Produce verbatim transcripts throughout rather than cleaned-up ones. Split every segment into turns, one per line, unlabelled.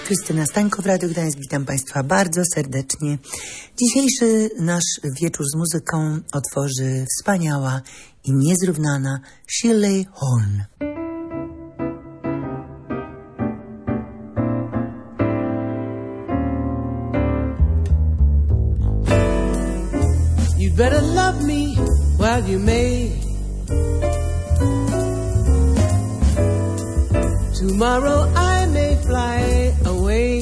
Krystyna Stańko w Radiu Gdańsk. Witam Państwa bardzo serdecznie. Dzisiejszy nasz wieczór z muzyką otworzy wspaniała i niezrównana Shirley Horn.
You better love me while you may. Tomorrow I may fly away.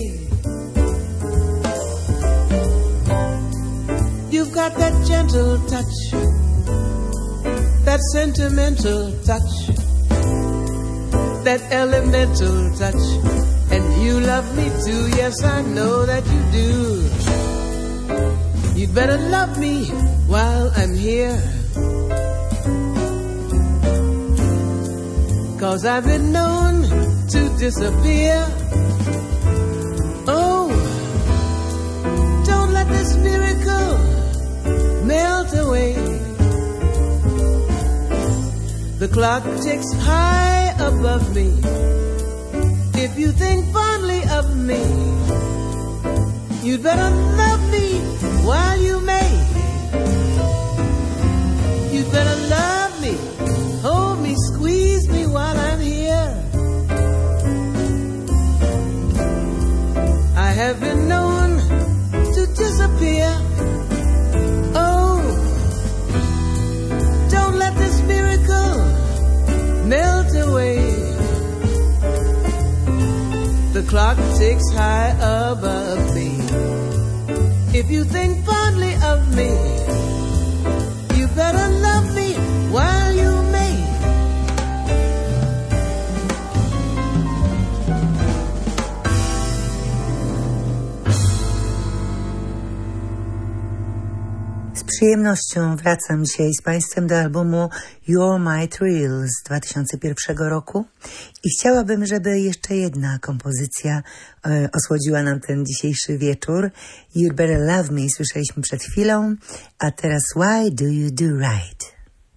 You've got that gentle touch, that sentimental touch, that elemental touch, and you love me too, yes I know that you do. You'd better love me while I'm here, 'cause I've been known to disappear. Oh, don't let this miracle melt away. The clock ticks high above me. If you think fondly of me, you'd better love me while you may. You'd better love me, hold me, squeeze me while I'm here. I have been known to disappear. Oh, don't let this miracle melt away. The clock ticks high above me. If you think fondly of me, you better love me while you may.
Z przyjemnością wracam dzisiaj z Państwem do albumu You're My Thrill z dwa tysiące pierwszego roku i chciałabym, żeby jeszcze jedna kompozycja e, osłodziła nam ten dzisiejszy wieczór. You Better Love Me słyszeliśmy przed chwilą, a teraz Why Do You Do Right?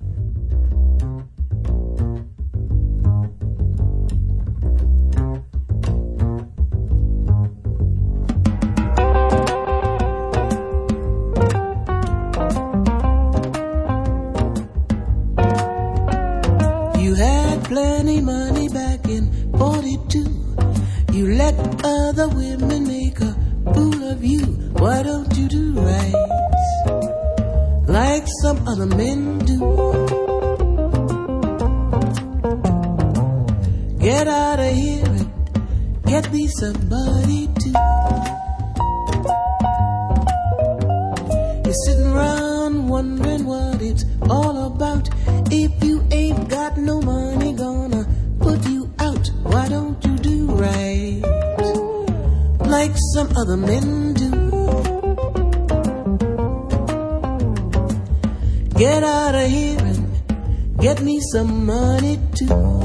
Plenty money back in forty-two. You let other women make a fool of you. Why don't you do right like some other men do? Get out of here and get me somebody to. You're sitting around wondering what it's all about. If you ain't got no money gonna put you out, why don't you do right like some other men do? Get out of here and get me some money too.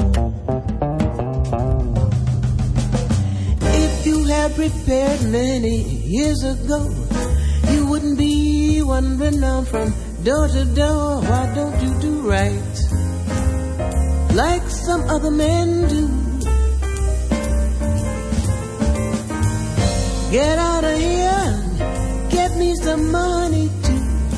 If you had prepared many years ago, you wouldn't be wandering down from door to door. Why don't you do right like some other men do? Get out of here and get me some money too.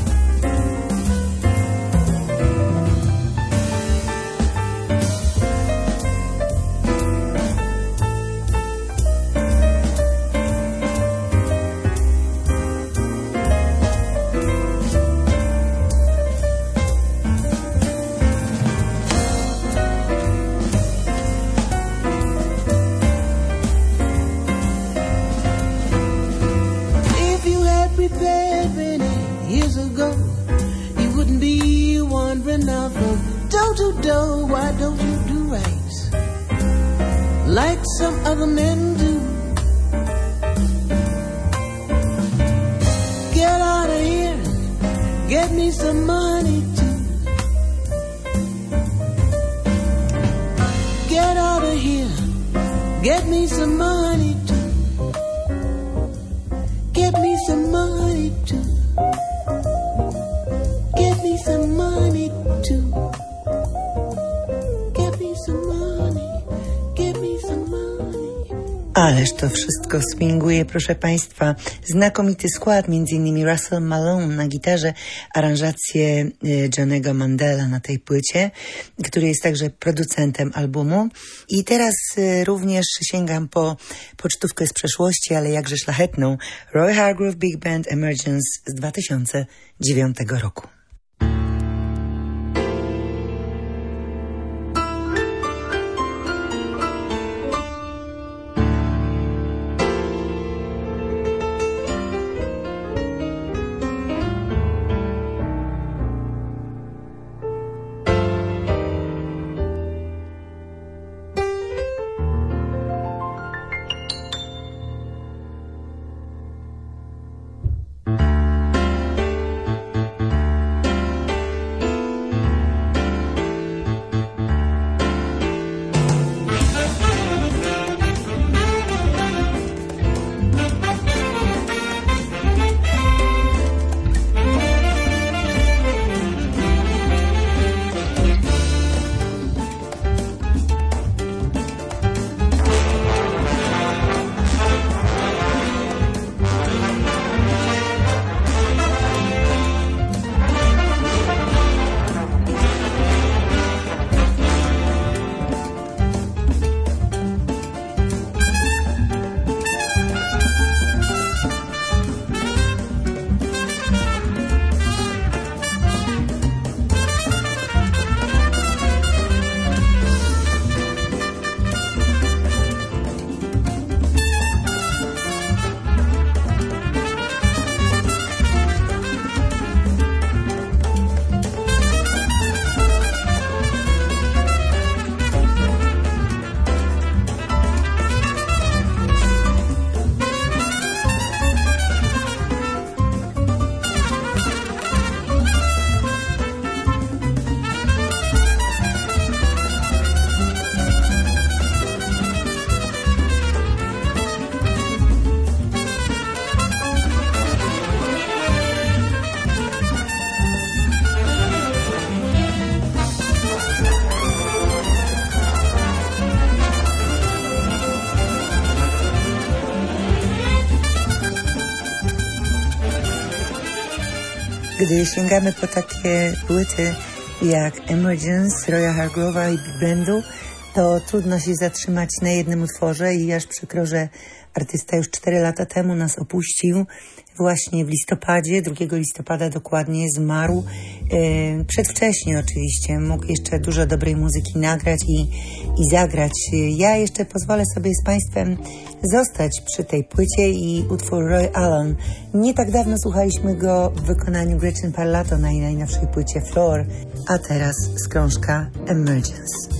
Why don't you do right like some other men do? Get out of here and get me some money too. Get out of here, get me some money too. Get me some money too. Get me some money too.
Ależ to wszystko swinguje, proszę Państwa. Znakomity skład, między innymi Russell Malone na gitarze, aranżacje Johnny'ego Mandela na tej płycie, który jest także producentem albumu. I teraz również sięgam po pocztówkę z przeszłości, ale jakże szlachetną. Roy Hargrove Big Band Emergence z dwa tysiące dziewiątego roku. Gdy sięgamy po takie płyty jak Emergence, Roya Hargrove'a i Big Bandu, to trudno się zatrzymać na jednym utworze i aż przykro, że artysta już cztery lata temu nas opuścił. Właśnie w listopadzie, drugiego listopada dokładnie, zmarł. Yy, przedwcześnie oczywiście, mógł jeszcze dużo dobrej muzyki nagrać i, i zagrać. Ja jeszcze pozwolę sobie z Państwem zostać przy tej płycie i utwór Roy Allen. Nie tak dawno słuchaliśmy go w wykonaniu Gretchen Parlato na jej najnowszej płycie Floor, a teraz skrążka Emergence.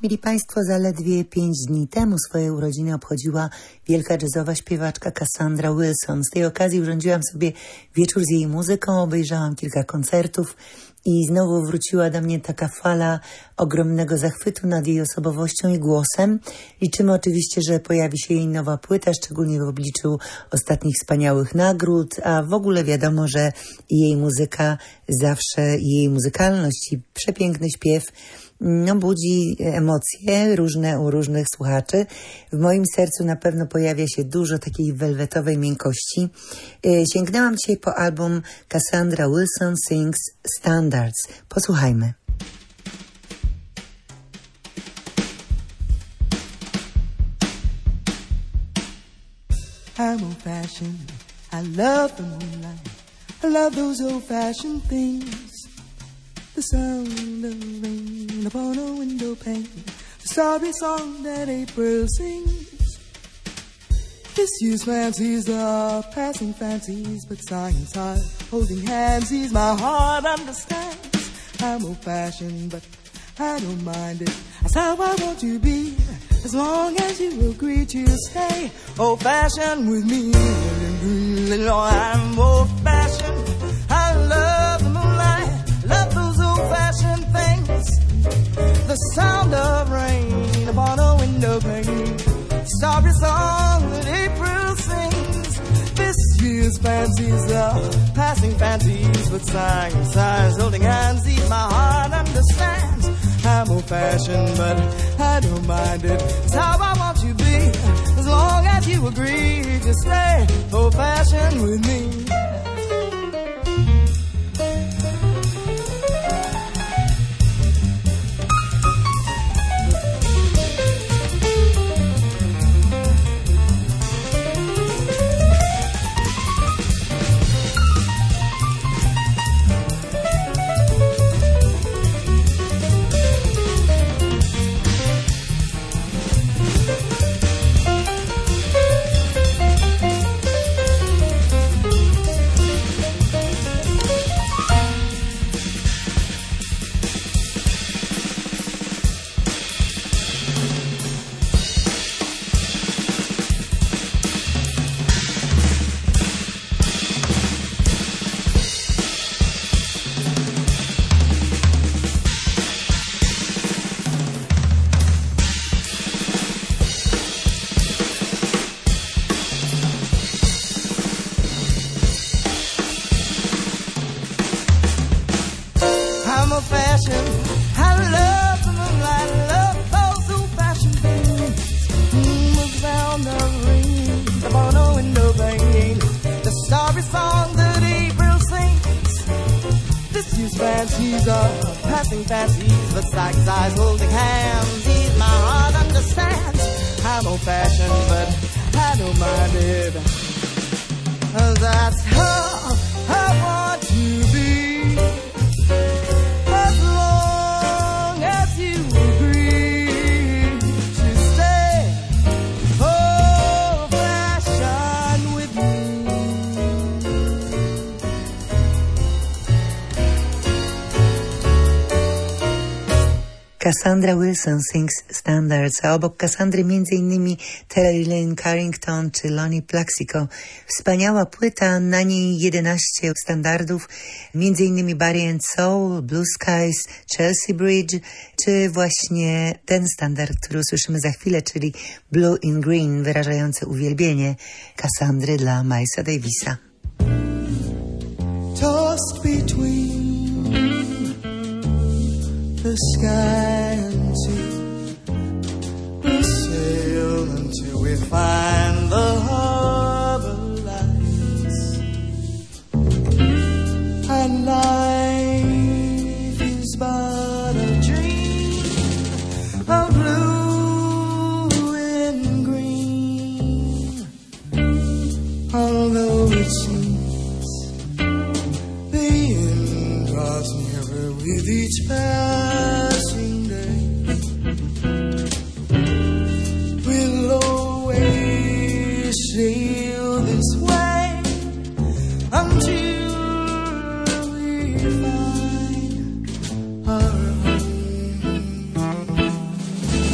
mili Państwo, zaledwie pięć dni temu swoje urodziny obchodziła wielka jazzowa śpiewaczka Cassandra Wilson. Z tej okazji urządziłam sobie wieczór z jej muzyką, obejrzałam kilka koncertów i znowu wróciła do mnie taka fala ogromnego zachwytu nad jej osobowością i głosem. Liczymy oczywiście, że pojawi się jej nowa płyta, szczególnie w obliczu ostatnich wspaniałych nagród, a w ogóle wiadomo, że jej muzyka zawsze, jej muzykalność i przepiękny śpiew no, budzi emocje różne u różnych słuchaczy. W moim sercu na pewno pojawia się dużo takiej welwetowej miękkości. Sięgnęłam dzisiaj po album Cassandra Wilson Sings Standards. Posłuchajmy.
I'm old-fashioned. I love the moonlight. I love those old-fashioned things. The sound of rain upon a window pane, the starry song that April sings. Disused fancies are passing fancies, but science heart holding hands, ease my heart understands. I'm old-fashioned, but I don't mind it. That's how I want to be, as long as you agree to stay old-fashioned with me. I'm old-fashioned. I love the moonlight, love those old-fashioned things. The sound of rain upon a window pane, starry song that April sings. This year's fancies are passing fancies, but sighing sighs, holding hands, each my heart understands. I'm old-fashioned, but I don't mind it. It's how I want you to be, as long as you agree to stay old-fashioned with me. Fancies are passing fancies, but sights, eyes, holding hands, ease my heart understands. I'm old-fashioned, but I don't mind it. That's how I want to be, as long as you agree to stay old-fashioned with me.
Cassandra Wilson Sings Standards, a obok Cassandry między innymi Terry Lynn Carrington czy Lonnie Plaxico. Wspaniała płyta, na niej jedenaście standardów, między innymi Body and Soul, Blue Skies, Chelsea Bridge, czy właśnie ten standard, który usłyszymy za chwilę, czyli Blue in Green, wyrażający uwielbienie Cassandry dla Milesa Davisa.
Tossed between the sky and sea, we'll sail until we find the harbor lights. And life is but a dream of blue and green, although it seems the end draws nearer with each passing day. We'll always sail this way until we find our home.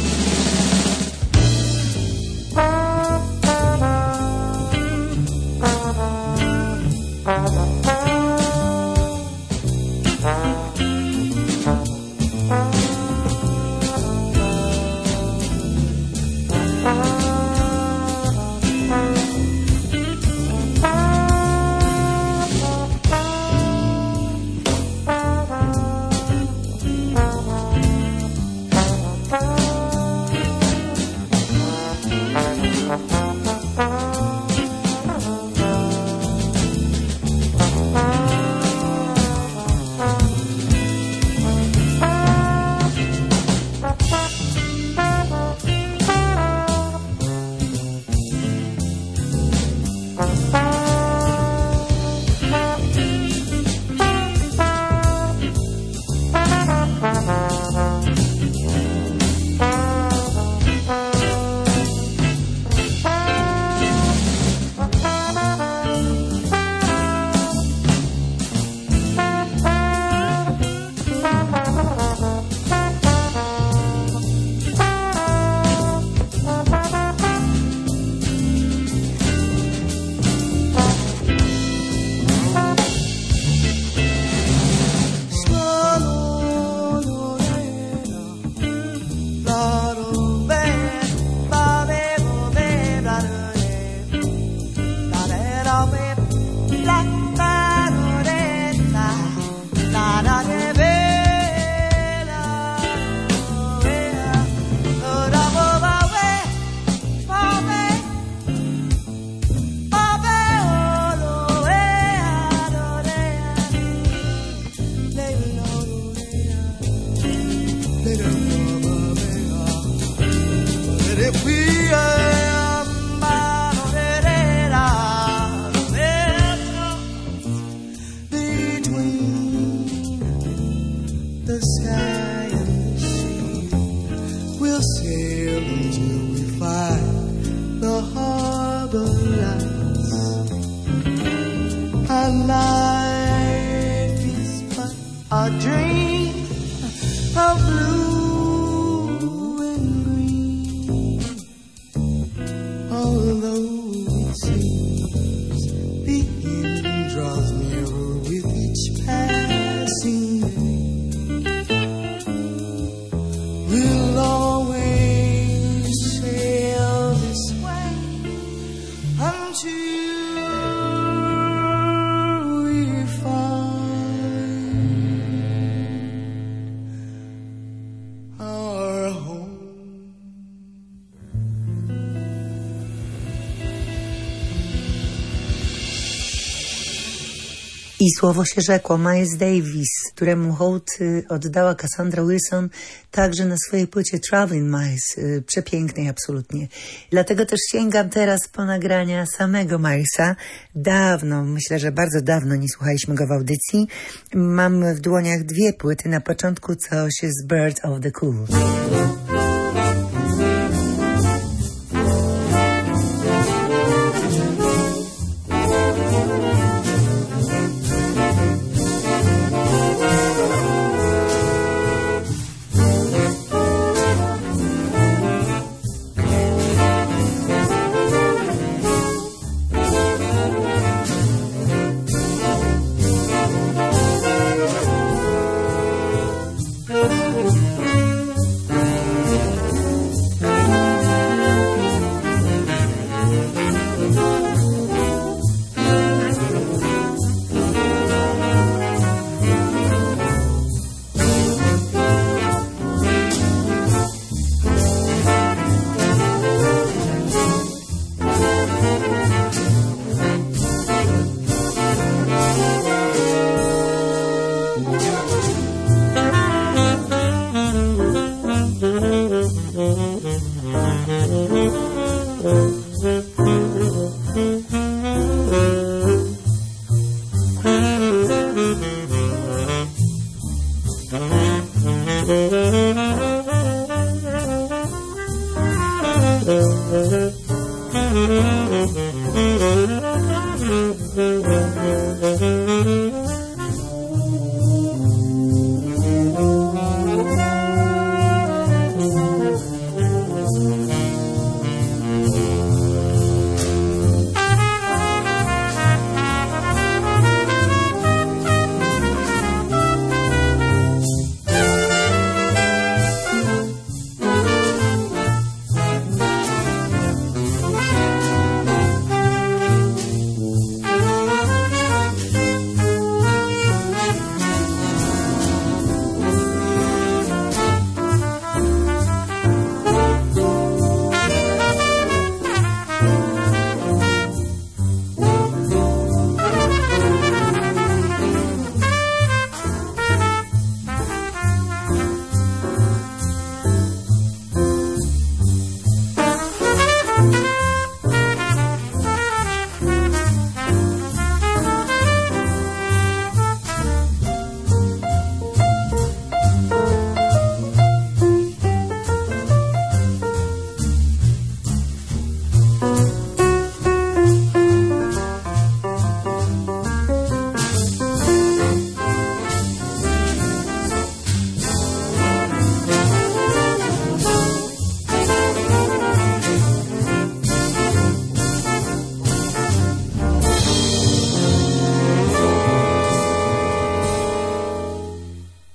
I słowo się rzekło. Miles Davis, któremu hołd oddała Cassandra Wilson także na swojej płycie Traveling Miles, przepięknej absolutnie. Dlatego też sięgam teraz po nagrania samego Milesa. Dawno, myślę, że bardzo dawno nie słuchaliśmy go w audycji. Mam w dłoniach dwie płyty. Na początku coś z Bird of the Cool.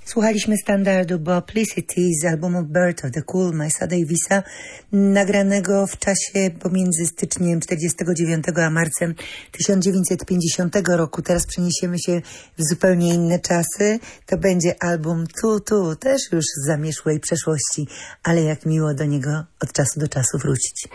Słuchaliśmy standardu Boplicity z albumu Birth of the Cool Milesa Davisa, nagranego w czasie pomiędzy styczniem czterdziestego dziewiątego a marcem tysiąc dziewięćset pięćdziesiątego roku. Teraz przeniesiemy się w zupełnie inne czasy. To będzie album Tu Tu, też już z zamierzchłej przeszłości, ale jak miło do niego od czasu do czasu wrócić.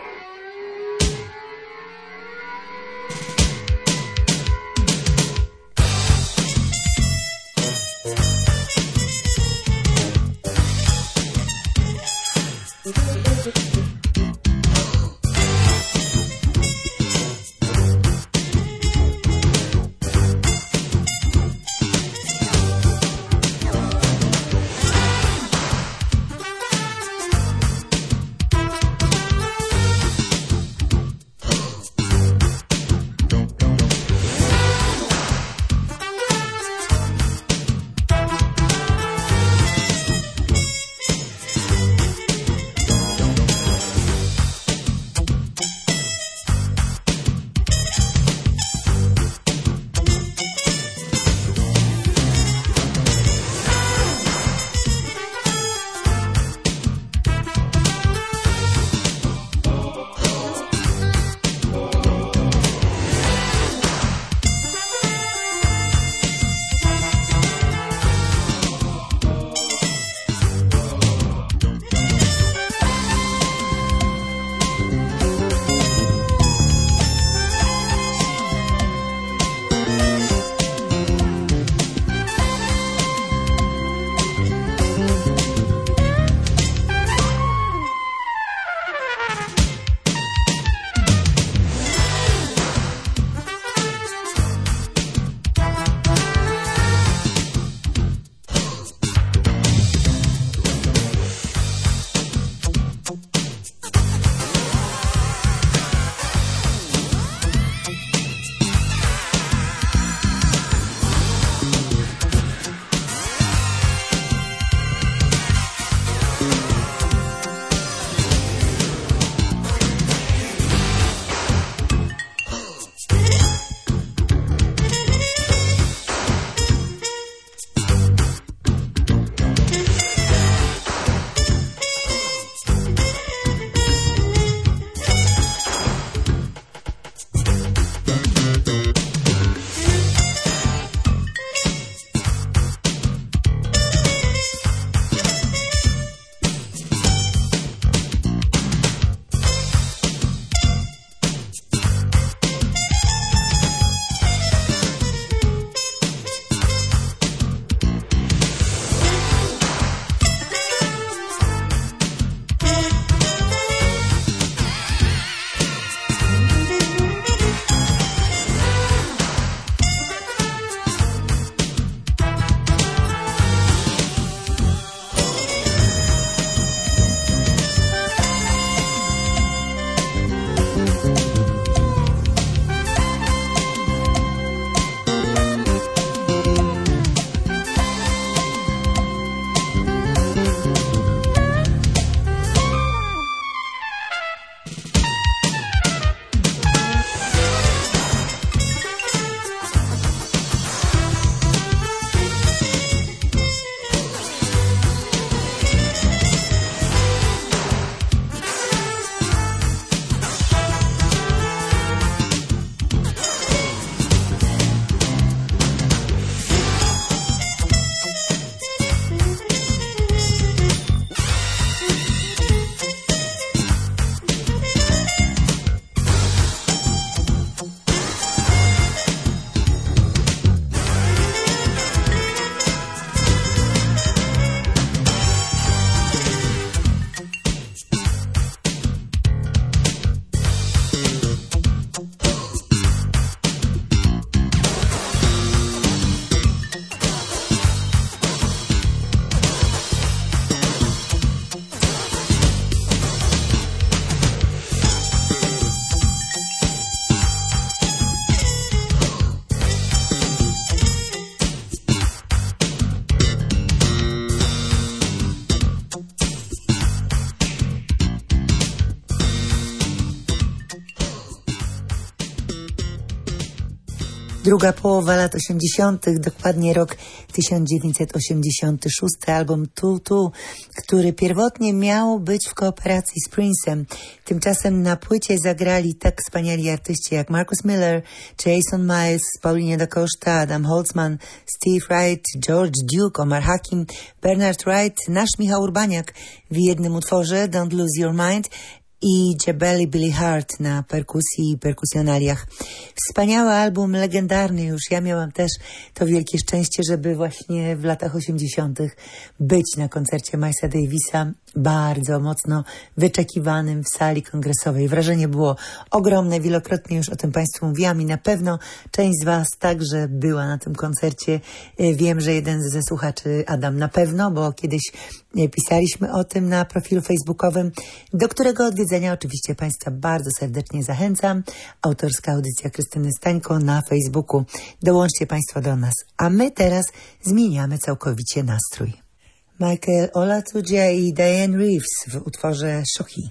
Druga połowa lat osiemdziesiątych, dokładnie rok tysiąc dziewięćset osiemdziesiąty szósty, album Tutu, który pierwotnie miał być w kooperacji z Prince'em. Tymczasem na płycie zagrali tak wspaniali artyści jak Marcus Miller, Jason Miles, Paulinho da Costa, Adam Holtzman, Steve Wright, George Duke, Omar Hakim, Bernard Wright, nasz Michał Urbaniak w jednym utworze Don't Lose Your Mind i Jebeli Billy Hart na perkusji i perkusjonaliach. Wspaniały album, legendarny już. Ja miałam też to wielkie szczęście, żeby właśnie w latach osiemdziesiątych być na koncercie Milesa Davisa, bardzo mocno wyczekiwanym w sali kongresowej. Wrażenie było ogromne, wielokrotnie już o tym Państwu mówiłam i na pewno część z Was także była na tym koncercie. Wiem, że jeden ze słuchaczy, Adam, na pewno, bo kiedyś pisaliśmy o tym na profilu facebookowym, do którego odwiedzenia oczywiście Państwa bardzo serdecznie zachęcam. Autorska audycja Krystyny Stańko na Facebooku. Dołączcie Państwo do nas. A my teraz zmieniamy całkowicie nastrój. Michael Olatunji i Diane Reeves w utworze Shoki.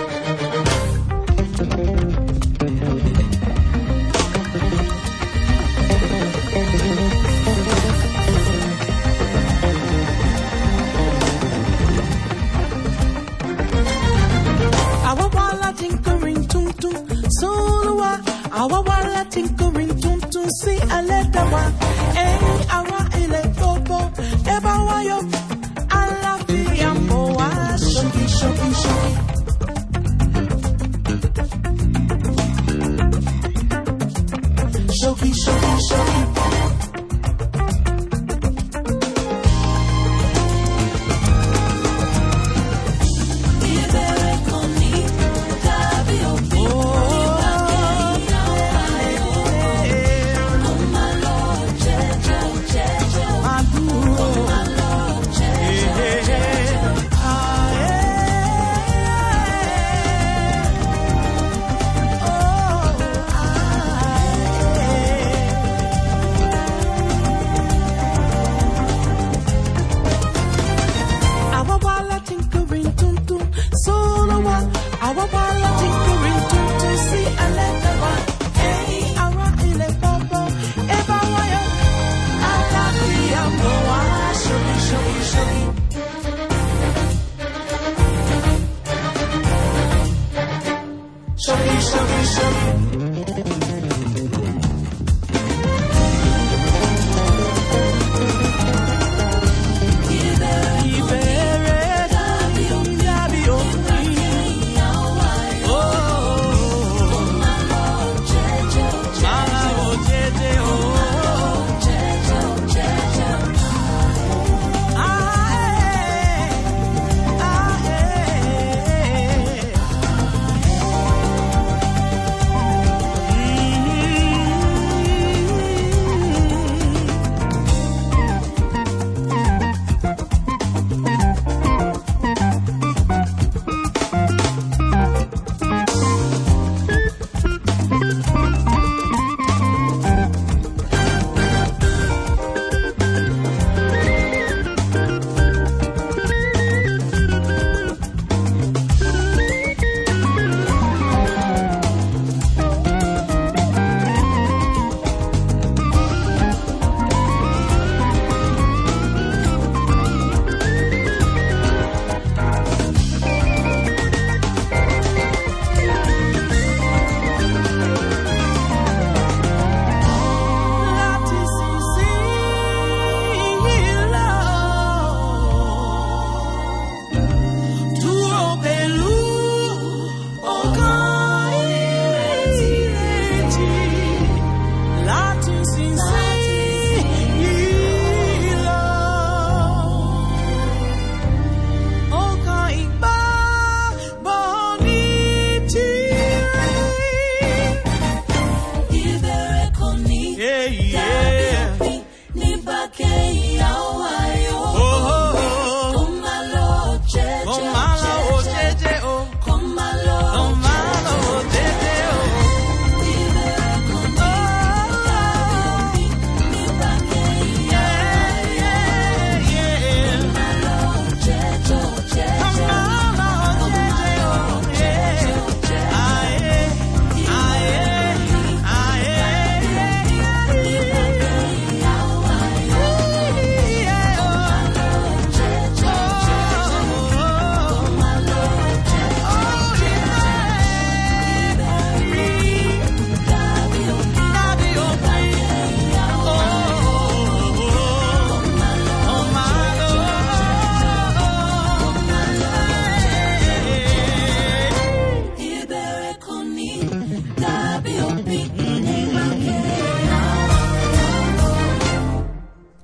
Awa wala tinkering tum tum si aleta wa eh awa ile popo eba wa yo ala fi ambo wa shoki shoki shoki shoki shoki shoki
Oh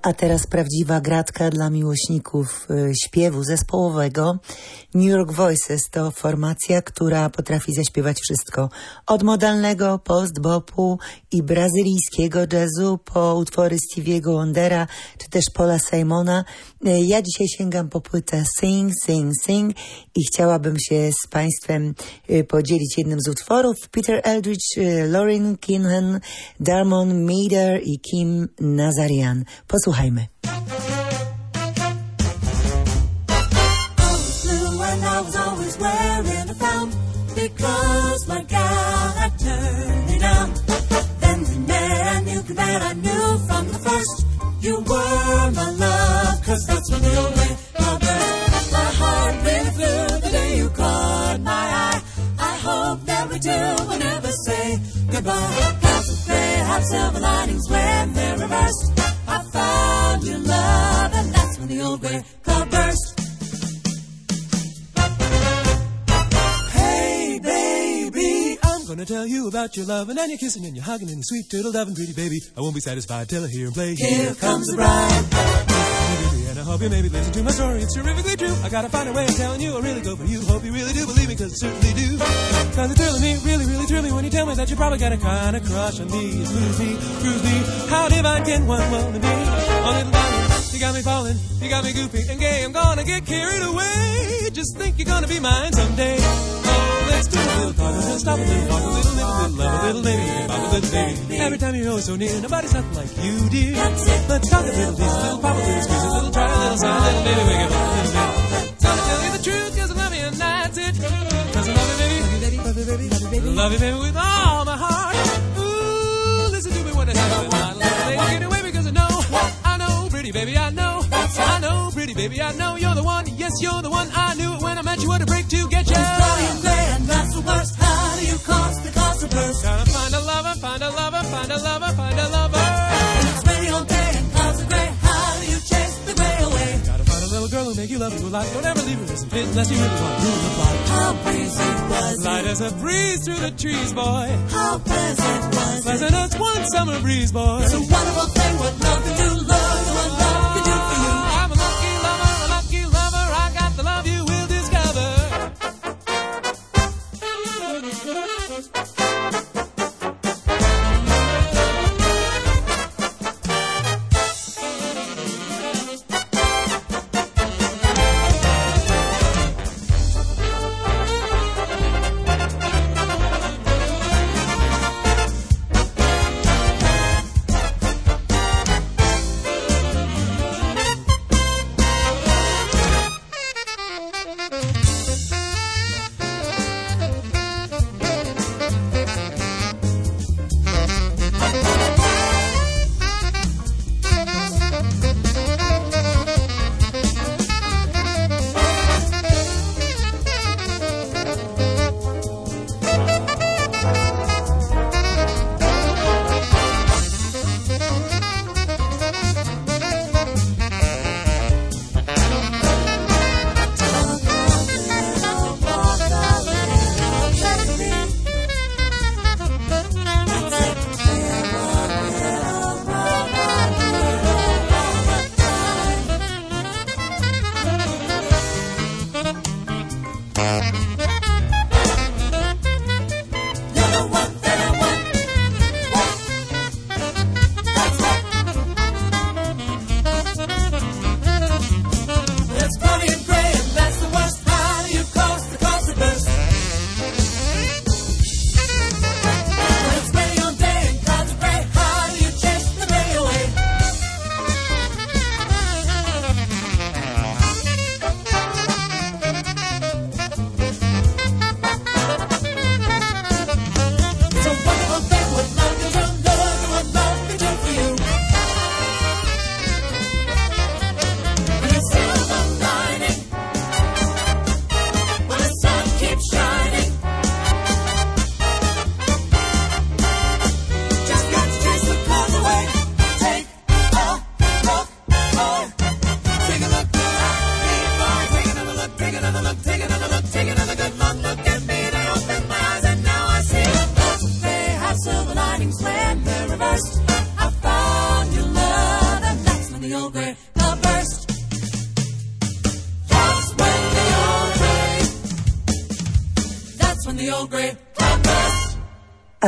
A teraz prawdziwa gratka dla miłośników y, śpiewu zespołowego. New York Voices to formacja, która potrafi zaśpiewać wszystko. Od modalnego post-bopu i brazylijskiego jazzu po utwory Stevie'ego Wondera czy też Paula Simona. Y, ja dzisiaj sięgam po płytę Sing, Sing, Sing i chciałabym się z Państwem y, podzielić jednym z utworów. Peter Eldridge, y, Lauren Kinhan, Darmon Mader i Kim Nazarian. Posłuchajmy.
I was always wearing a frown because my gal had turned me down. Then we met, I knew that I knew from the first you were my love, cause that's when the old way covered. My heart really flew the day you caught my eye. I hope that we two will never say goodbye. Clouds of gray have silver linings when they're reversed. I found your love, and that's when the old gray cloud burst.
I'm gonna tell you about your loving and your kissing and your hugging and your sweet turtle loving, pretty baby. I won't be satisfied till I hear him play.
Here comes the bride.
And I hope you maybe listen to my story. It's terrifically true. I gotta find a way of telling you I really go for you. Hope you really do believe me, cause I certainly do. Cause it's thrilling me, really, really thrilling me when you tell me that you probably got a kind of crush on me. It's moves me, proves me how divine can one wanna be. Oh, little darling, you got me falling, you got me goofy and gay. I'm gonna get carried away. Just think you're gonna be mine someday. Oh, let's do a little talk, a little stop, a little talk, a little, little, little love, a little baby, pop a little baby. Every time you're always so near, nobody's nothing like you, dear. Let's talk a little, tease a little, pop a little, squeeze a little, try a little, sign a little, baby, wake up a little bit. Gonna tell you the truth, cause I love you and that's it. Cause I love you, baby, love you, baby, love you, baby, love you, baby, with all my heart. Ooh, listen to me when I say it, my little lady, get away because I know, I know, pretty baby, I know, I know, pretty baby, I know you're the one, yes, you're the one. I knew it when I met you, what a break to get you.
And that's the worst. How do you cause the cause of burst?
Gotta find a lover, find a lover, find a lover, find a lover.
And it's rainy all day and clouds are gray. How do you chase the gray away?
Gotta find a little girl who make you love you a lot. Don't ever leave her, isn't fit unless you really want to rule the plot.
How breezy was
Light
it?
as a breeze through the trees, boy.
How pleasant was it?
Pleasant as one summer breeze, boy.
It's a wonderful thing what love can do. Love the one love can do for you.
I'm a lucky lover, a lucky lover. I got the love you will discover.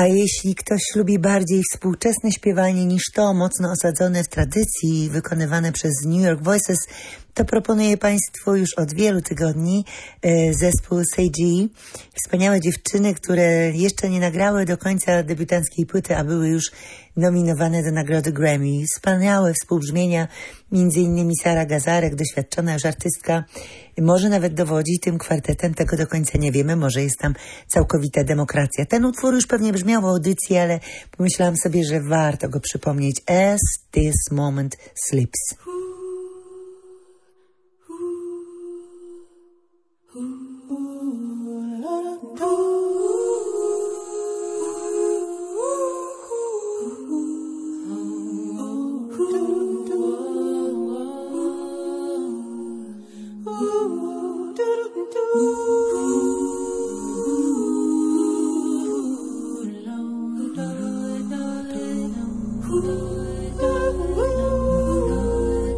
A jeśli ktoś lubi bardziej współczesne śpiewanie niż to, mocno osadzone w tradycji, wykonywane przez New York Voices, to proponuję Państwu już od wielu tygodni e, zespół Seiji. Wspaniałe dziewczyny, które jeszcze nie nagrały do końca debiutanckiej płyty, a były już nominowane do nagrody Grammy. Wspaniałe współbrzmienia, między innymi Sara Gazarek, doświadczona już artystka, może nawet dowodzi tym kwartetem, tego do końca nie wiemy, może jest tam całkowita demokracja. Ten utwór już pewnie brzmiał w audycji, ale pomyślałam sobie, że warto go przypomnieć. As this moment slips.
Ooh.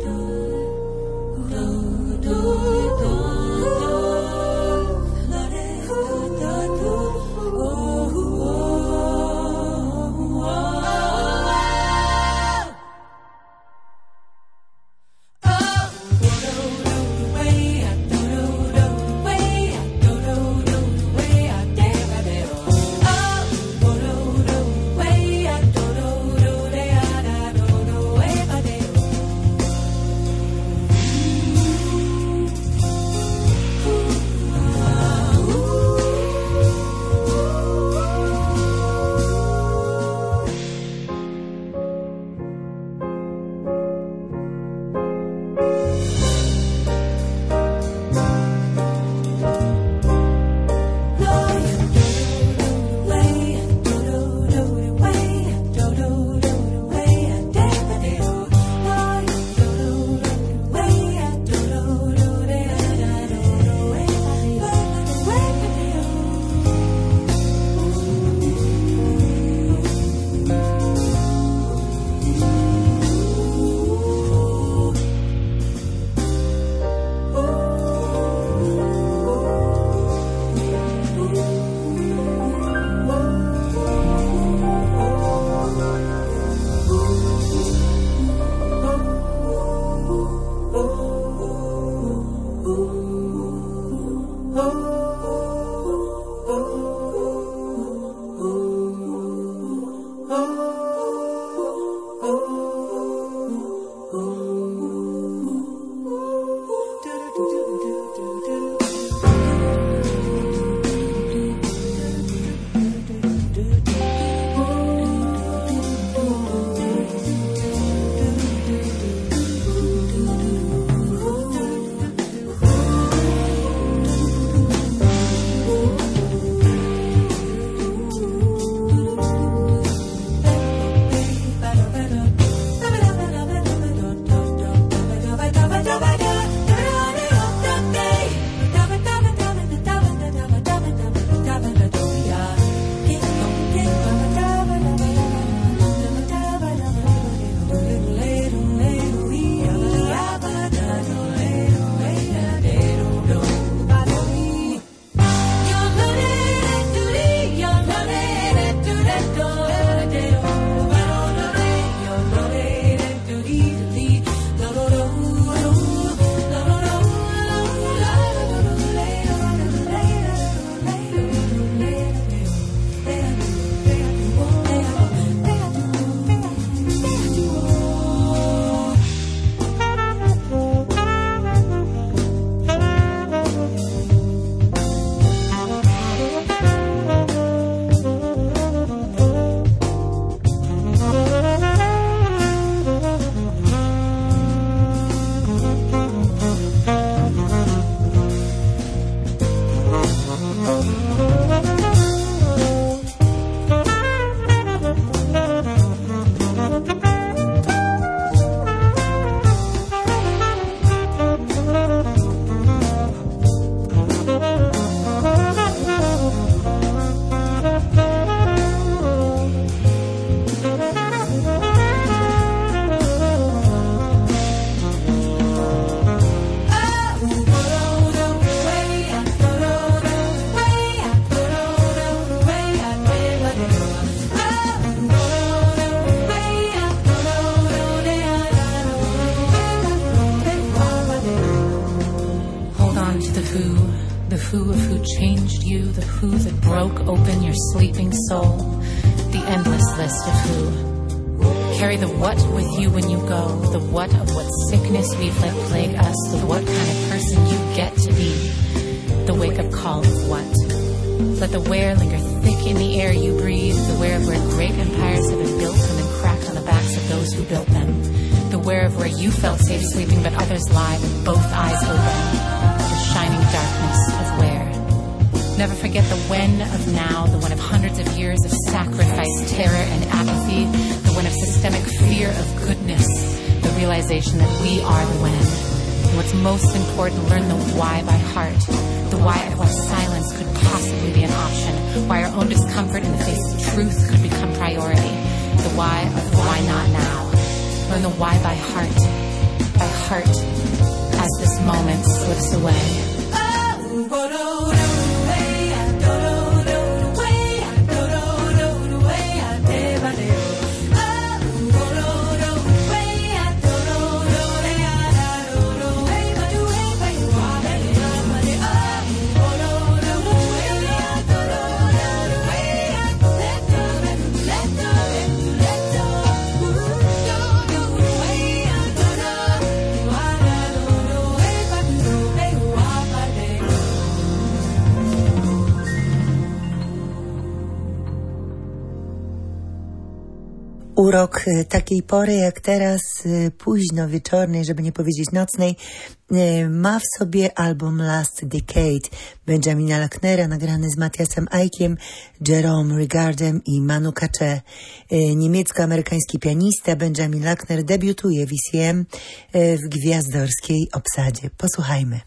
who of who changed you, the who that broke open your sleeping soul, the endless list of who. Carry the what with you when you go, the what of what sickness we've let plague us, the what kind of person you get to be, the wake-up call of what. Let the where linger thick in the air you breathe, the where of where great empires have been built and then cracked on the backs of those who built them, the where of where you felt safe sleeping but others lie with both eyes open, the shining darkness of where. Never forget the when of now, the when of hundreds of years of sacrifice, terror, and apathy, the when of systemic fear of goodness, the realization that we are the when. And what's most important, learn the why by heart, the why of why silence could possibly be an option, why our own discomfort in the face of truth could become priority, the why of the why not now. Learn the why by heart, by heart, as this moment slips away.
Urok takiej pory jak teraz, późno wieczornej, żeby nie powiedzieć nocnej, ma w sobie album Last Decade Benjamina Lacknera, nagrany z Matthiasem Eikiem, Jerome Rigardem i Manu Katché. Niemiecko-amerykański pianista Benjamin Lackner debiutuje w E C M w gwiazdorskiej obsadzie. Posłuchajmy.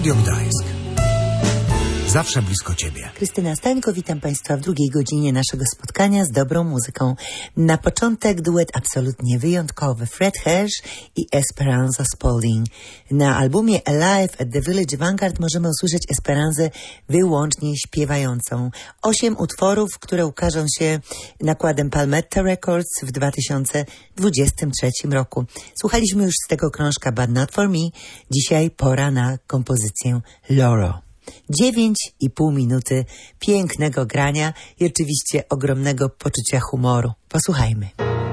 Radio Gdańsk. Zawsze blisko Ciebie.
Krystyna Stańko, witam Państwa w drugiej godzinie naszego spotkania z dobrą muzyką. Na początek duet absolutnie wyjątkowy, Fred Hersch i Esperanza Spalding. Na albumie Alive at the Village Vanguard możemy usłyszeć Esperanzę wyłącznie śpiewającą. Osiem utworów, które ukażą się nakładem Palmetto Records w dwa tysiące dwudziestym trzecim roku. Słuchaliśmy już z tego krążka But Not For Me. Dzisiaj pora na kompozycję Loro. Dziewięć i pół minuty pięknego grania i oczywiście ogromnego poczucia humoru. Posłuchajmy.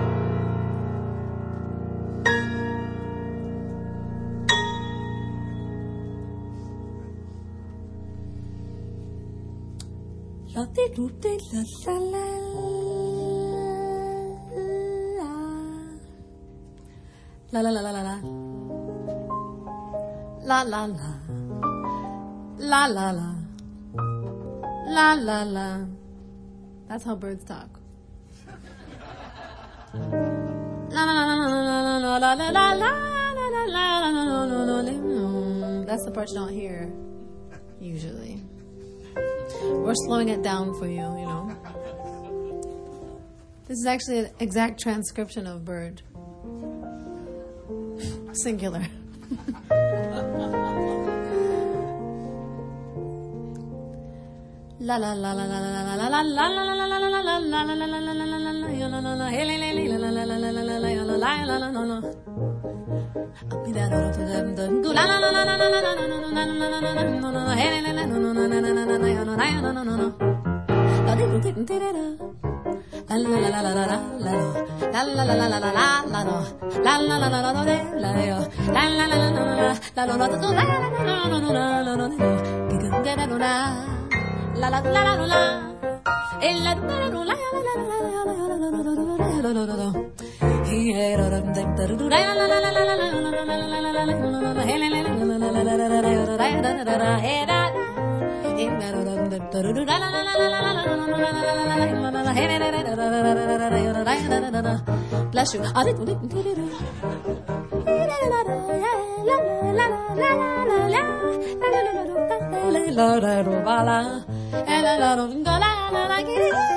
La la la la la la la la la La la la, la la la. That's how birds talk. La la la la la la la la la la la la la la. That's the part you don't hear usually. We're slowing it down for you, you know. This is actually an exact transcription of bird. Singular. La la la la la la la la la la la la la la la la la la la la La la la la la la, la la la la la bless you. La la la la la la la la la la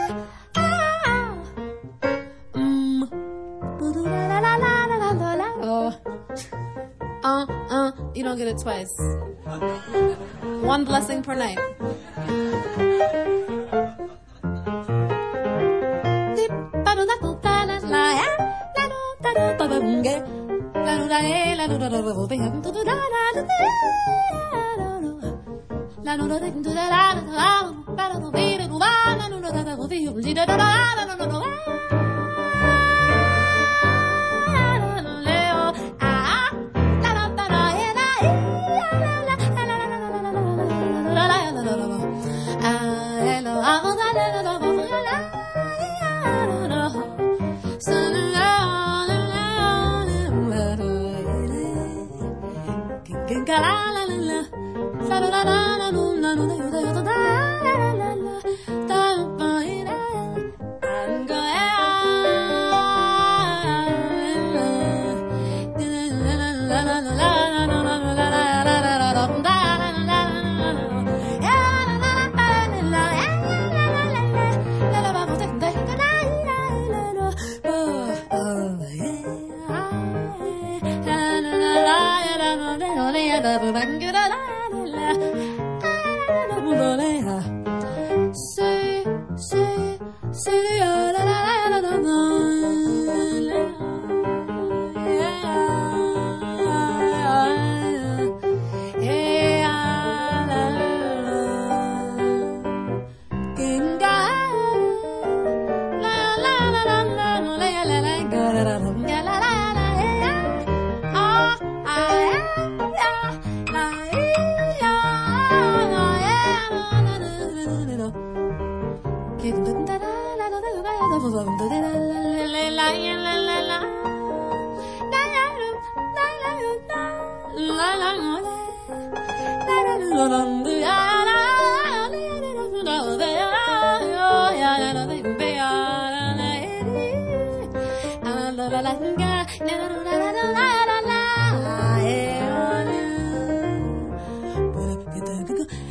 Uh, uh, you don't get it twice. One blessing per night.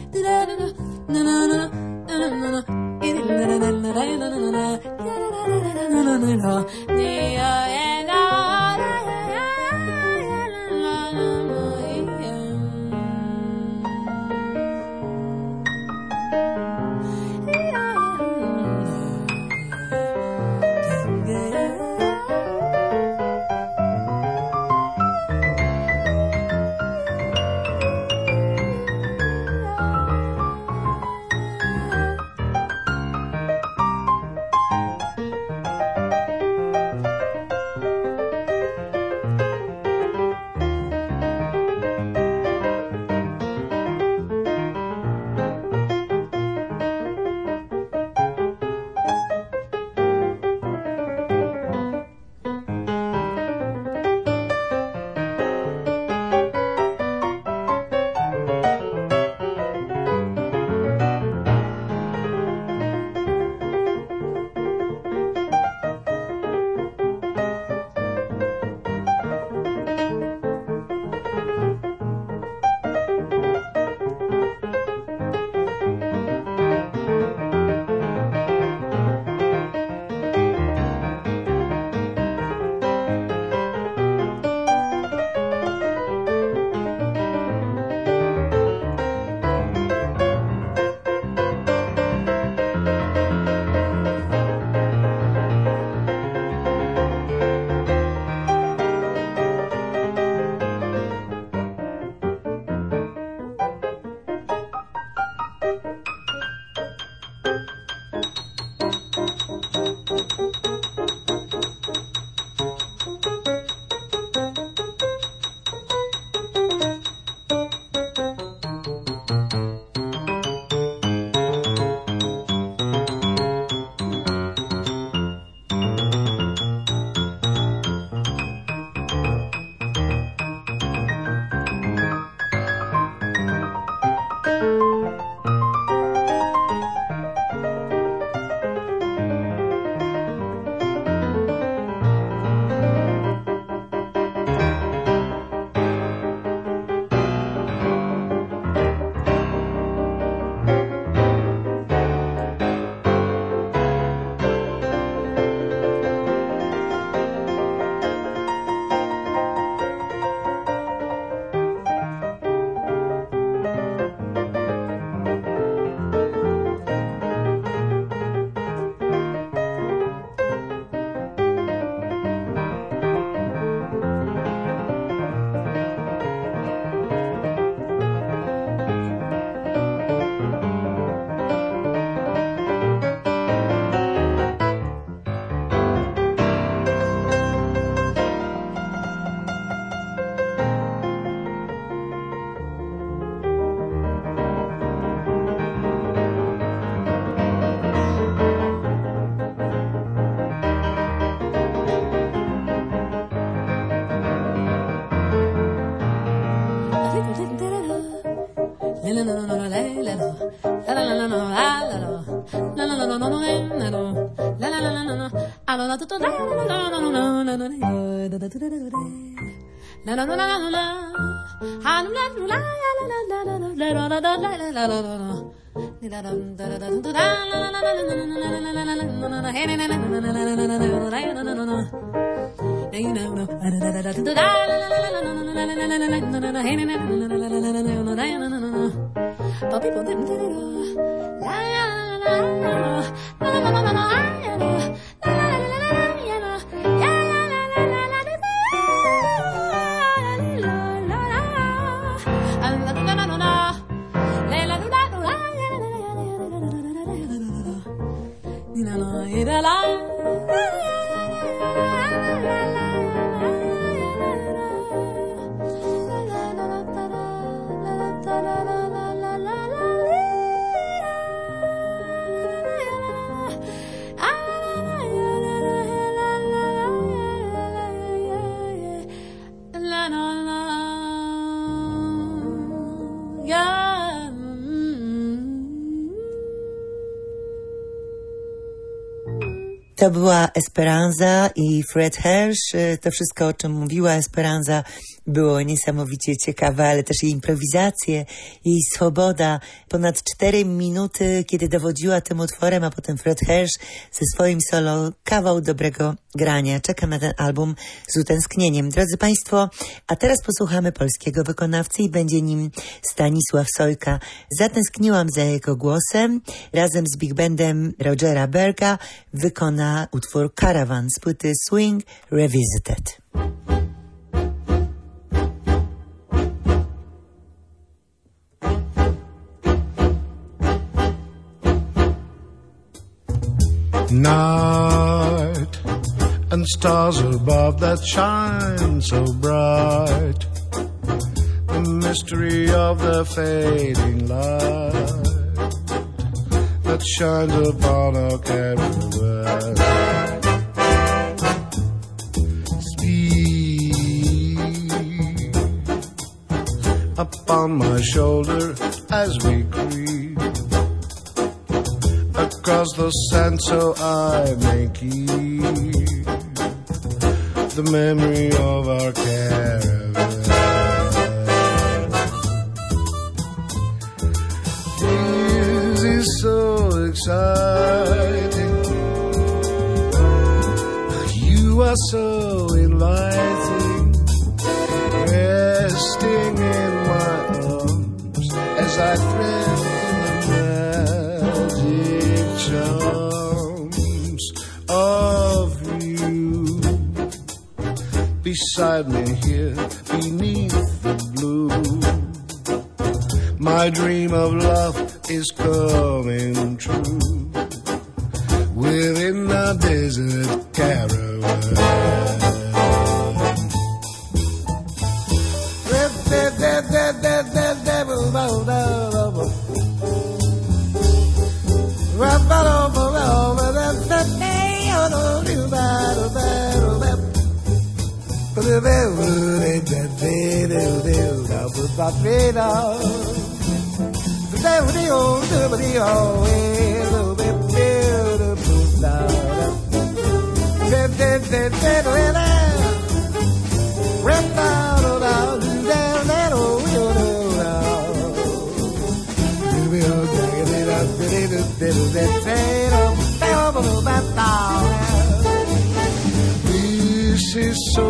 To była Esperanza i Fred Hersch. To wszystko, o czym mówiła Esperanza, było niesamowicie ciekawe, ale też jej improwizacje, jej swoboda. Ponad cztery minuty, kiedy dowodziła tym utworem, a potem Fred Hersch ze swoim solo, kawał dobrego grania. Czekam na ten album z utęsknieniem. Drodzy Państwo, a teraz posłuchamy polskiego wykonawcy i będzie nim Stanisław Sojka. Zatęskniłam za jego głosem. Razem z big bandem Rogera Berga wykona utwór Caravan z płyty Swing Revisited.
Night and stars above that shine so bright, the mystery of the fading light that shines upon our caravan. Speed upon my shoulder as we creep across the sand, so I may keep the memory of our caravan. This is so exciting. You are so inviting, resting in my arms as I thrill charms of you. Beside me here, beneath the blue, my dream of love is coming true. Within a desert caravan. This is so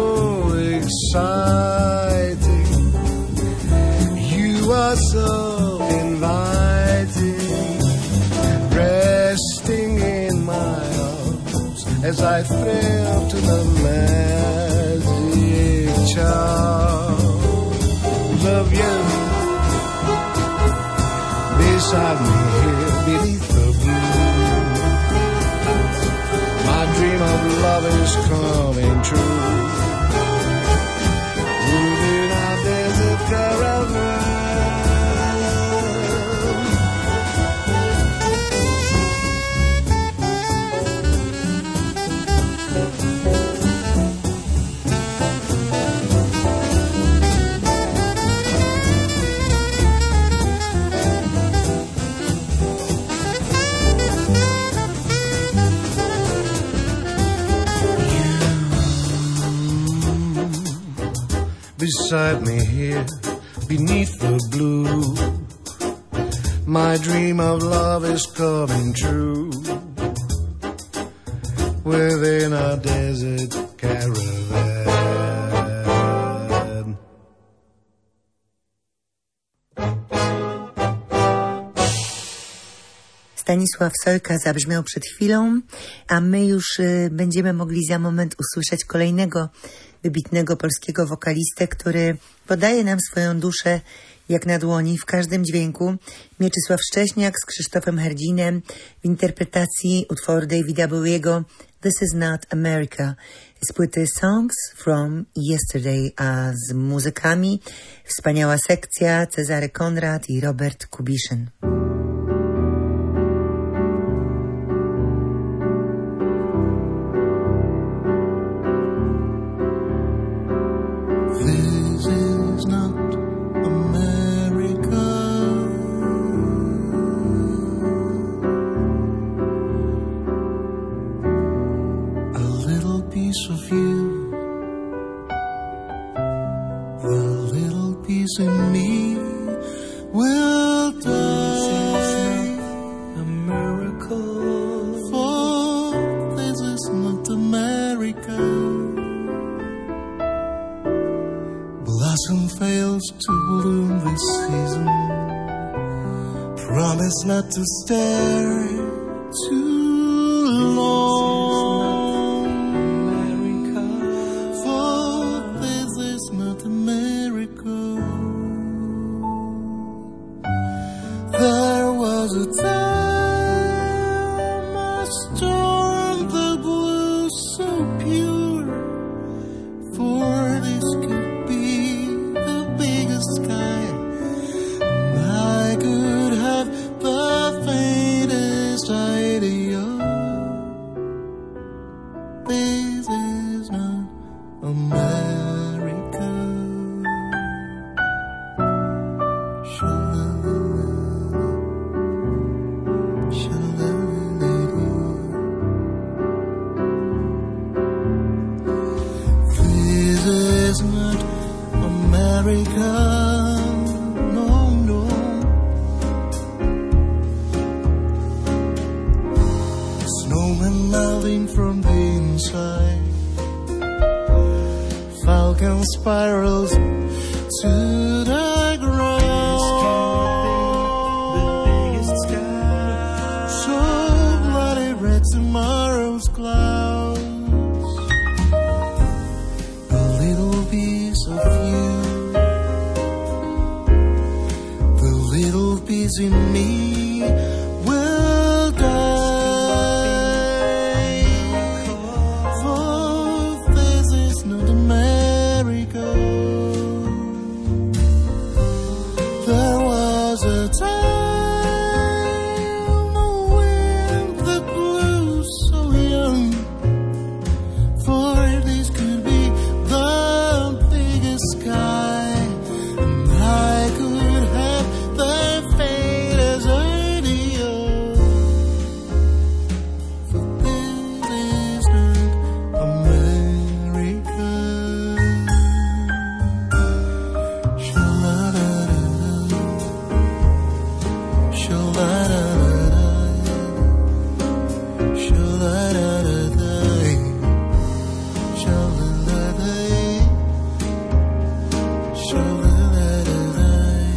exciting. You are so inviting, resting in my arms as I thrill to the magic charms of you. Beside me here beneath the blue, my dream of love is coming true. Within our desert caravan. Beside me here, beneath the blue, my dream of love is coming true. Within a desert caravan.
Stanisław Sojka zabrzmiał przed chwilą, a my już y, będziemy mogli za moment usłyszeć kolejnego wybitnego polskiego wokalistę, który podaje nam swoją duszę jak na dłoni w każdym dźwięku. Mieczysław Szcześniak z Krzysztofem Herdzinem w interpretacji utworu Davida Bowiego This Is Not America z płyty Songs from Yesterday, a z muzykami wspaniała sekcja Cezary Konrad i Robert Kubiszyn.
The best not to stare too long, for this is not America. There was a time I stormed the blue so pure, for this could be the biggest sky, and I could have the faintest idea. This is not America. This is not America. No, no. Snowmen melting from the inside, falcon spirals to the ground. So bloody red tomorrow's clouds. A little piece of you, the little piece in me will die. For this is not America. There was a time when the blue so young, for this could be the biggest sky, and I could have the faintest idea. For this is not America. Sha-la-da-da-da. Sha-la-da-da-da. Sha-la-da-da-da. Sha-la-la-da. Sha-la-la-da-da.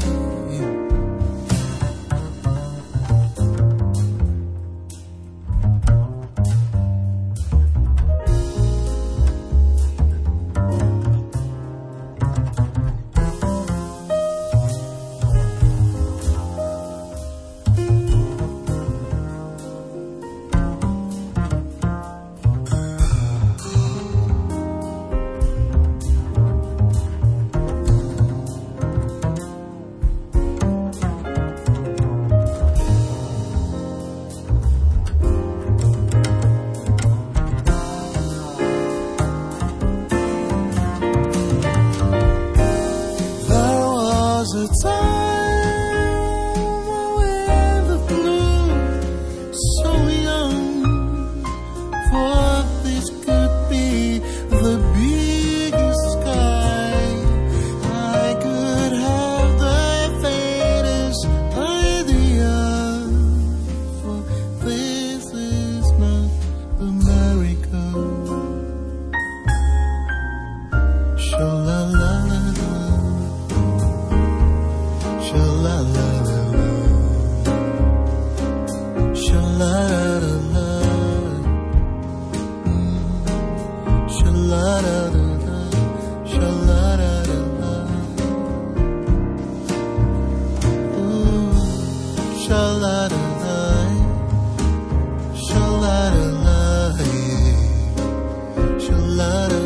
There was a time when the blue so young, for this could be the biggest sky. I could have the faintest idea. For this is not America. Sha-la-la-la-la. Sha-la-la-la-la. Sha-la-la-la-la. Mm. Sha-la-la-la-la. Sha-la-la-la-la. Ooh. Sha-la-la-la. Sha-la-la-la. Sha-la-la-la.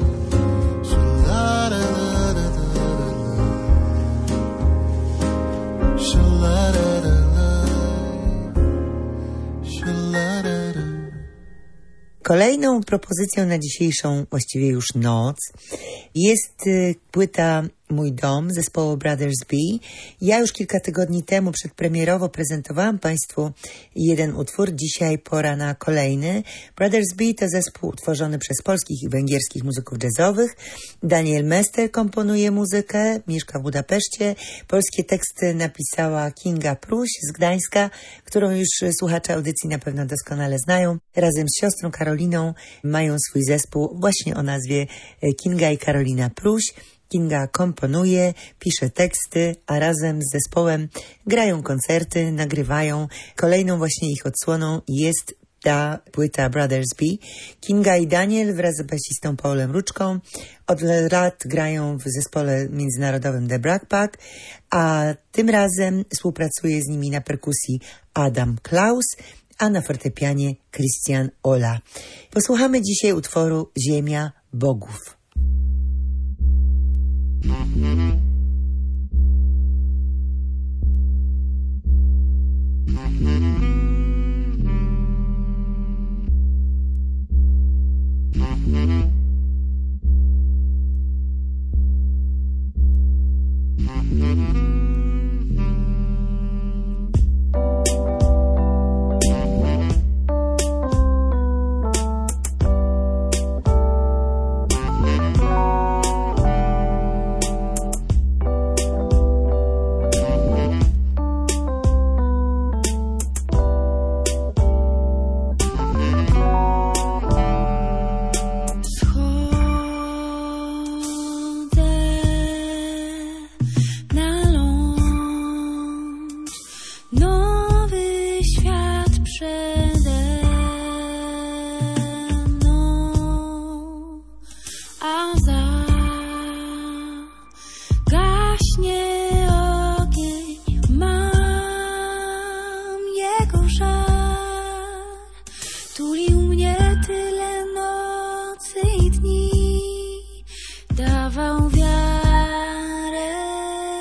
Kolejną propozycją na dzisiejszą, właściwie już noc, jest y, płyta Mój dom zespołu Brothers B. Ja już kilka tygodni temu przedpremierowo prezentowałam Państwu jeden utwór, dzisiaj pora na kolejny. Brothers B to zespół utworzony przez polskich i węgierskich muzyków jazzowych. Daniel Mester komponuje muzykę, mieszka w Budapeszcie. Polskie teksty napisała Kinga Pruś z Gdańska, którą już słuchacze audycji na pewno doskonale znają. Razem z siostrą Karoliną mają swój zespół właśnie o nazwie Kinga i Karolina Pruś. Kinga komponuje, pisze teksty, a razem z zespołem grają koncerty, nagrywają. Kolejną właśnie ich odsłoną jest ta płyta Brothers B. Kinga i Daniel wraz z basistą Paulem Ruczką od lat grają w zespole międzynarodowym The Brak-Pak, a tym razem współpracuje z nimi na perkusji Adam Klaus, a na fortepianie Christian Ola. Posłuchamy dzisiaj utworu Ziemia Bogów.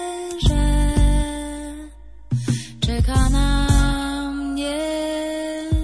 Czeka na mnie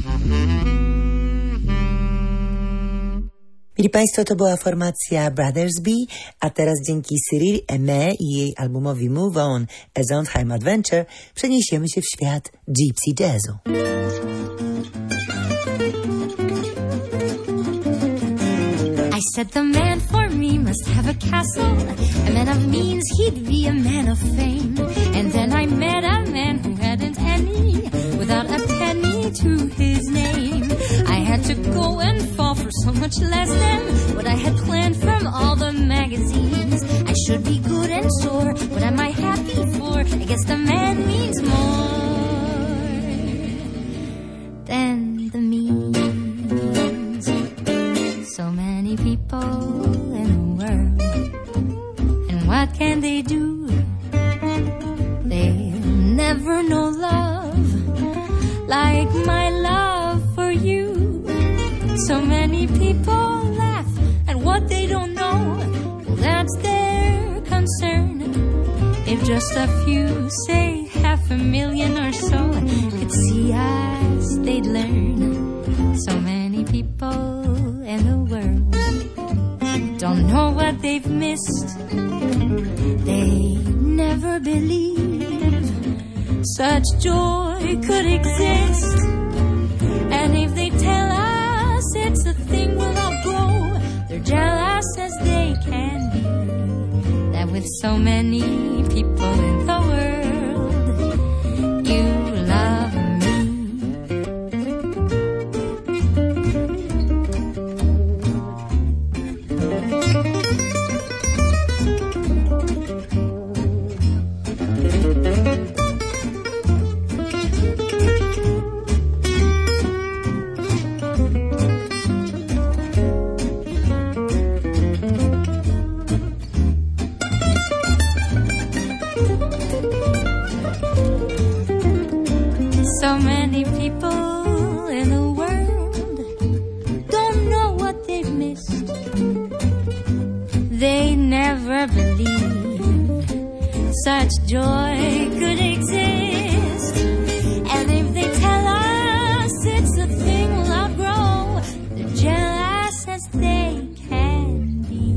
Mili Państwo, to była formacja Brothers B, a teraz dzięki Cyril Aimé i jej albumowi Move On, A Sondheim Adventure przeniesiemy się w świat gypsy jazzu.
I said the man for me must have a castle, a man of means, he'd be a man of fame. And then I met a man who hadn't any, without a penny to his name. I had to go and fall for so much less than what I had planned from all the magazines. I should be good and sore, what am I happy for? I guess the man means more than the means. So many people in the world, and what can they do? They'll never know love like my love for you. So many people laugh at what they don't know. Well, that's their concern. If just a few, say half a million or so, could see us, they'd learn. So many people in the world don't know what they've missed. They never believe such joy could exist. And if they tell us it's a thing we'll outgrow, they're jealous as they can be, that with so many people in the world, you love me. So many people in the world don't know what they've missed. They never believe such joy could exist. And if they tell us it's a thing we'll outgrow, they're jealous as they can be,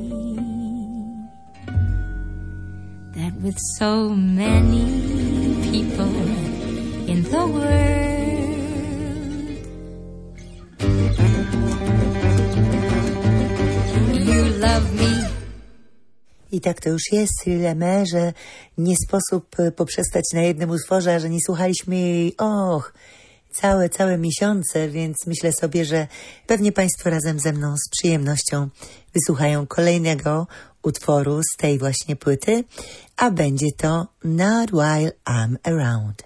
that with so many people in the world. You love me.
I tak to już jest, Cyril Aimé, że nie sposób poprzestać na jednym utworze, a że nie słuchaliśmy jej, och, całe, całe miesiące, więc myślę sobie, że pewnie Państwo razem ze mną z przyjemnością wysłuchają kolejnego utworu z tej właśnie płyty, a będzie to Not While I'm Around.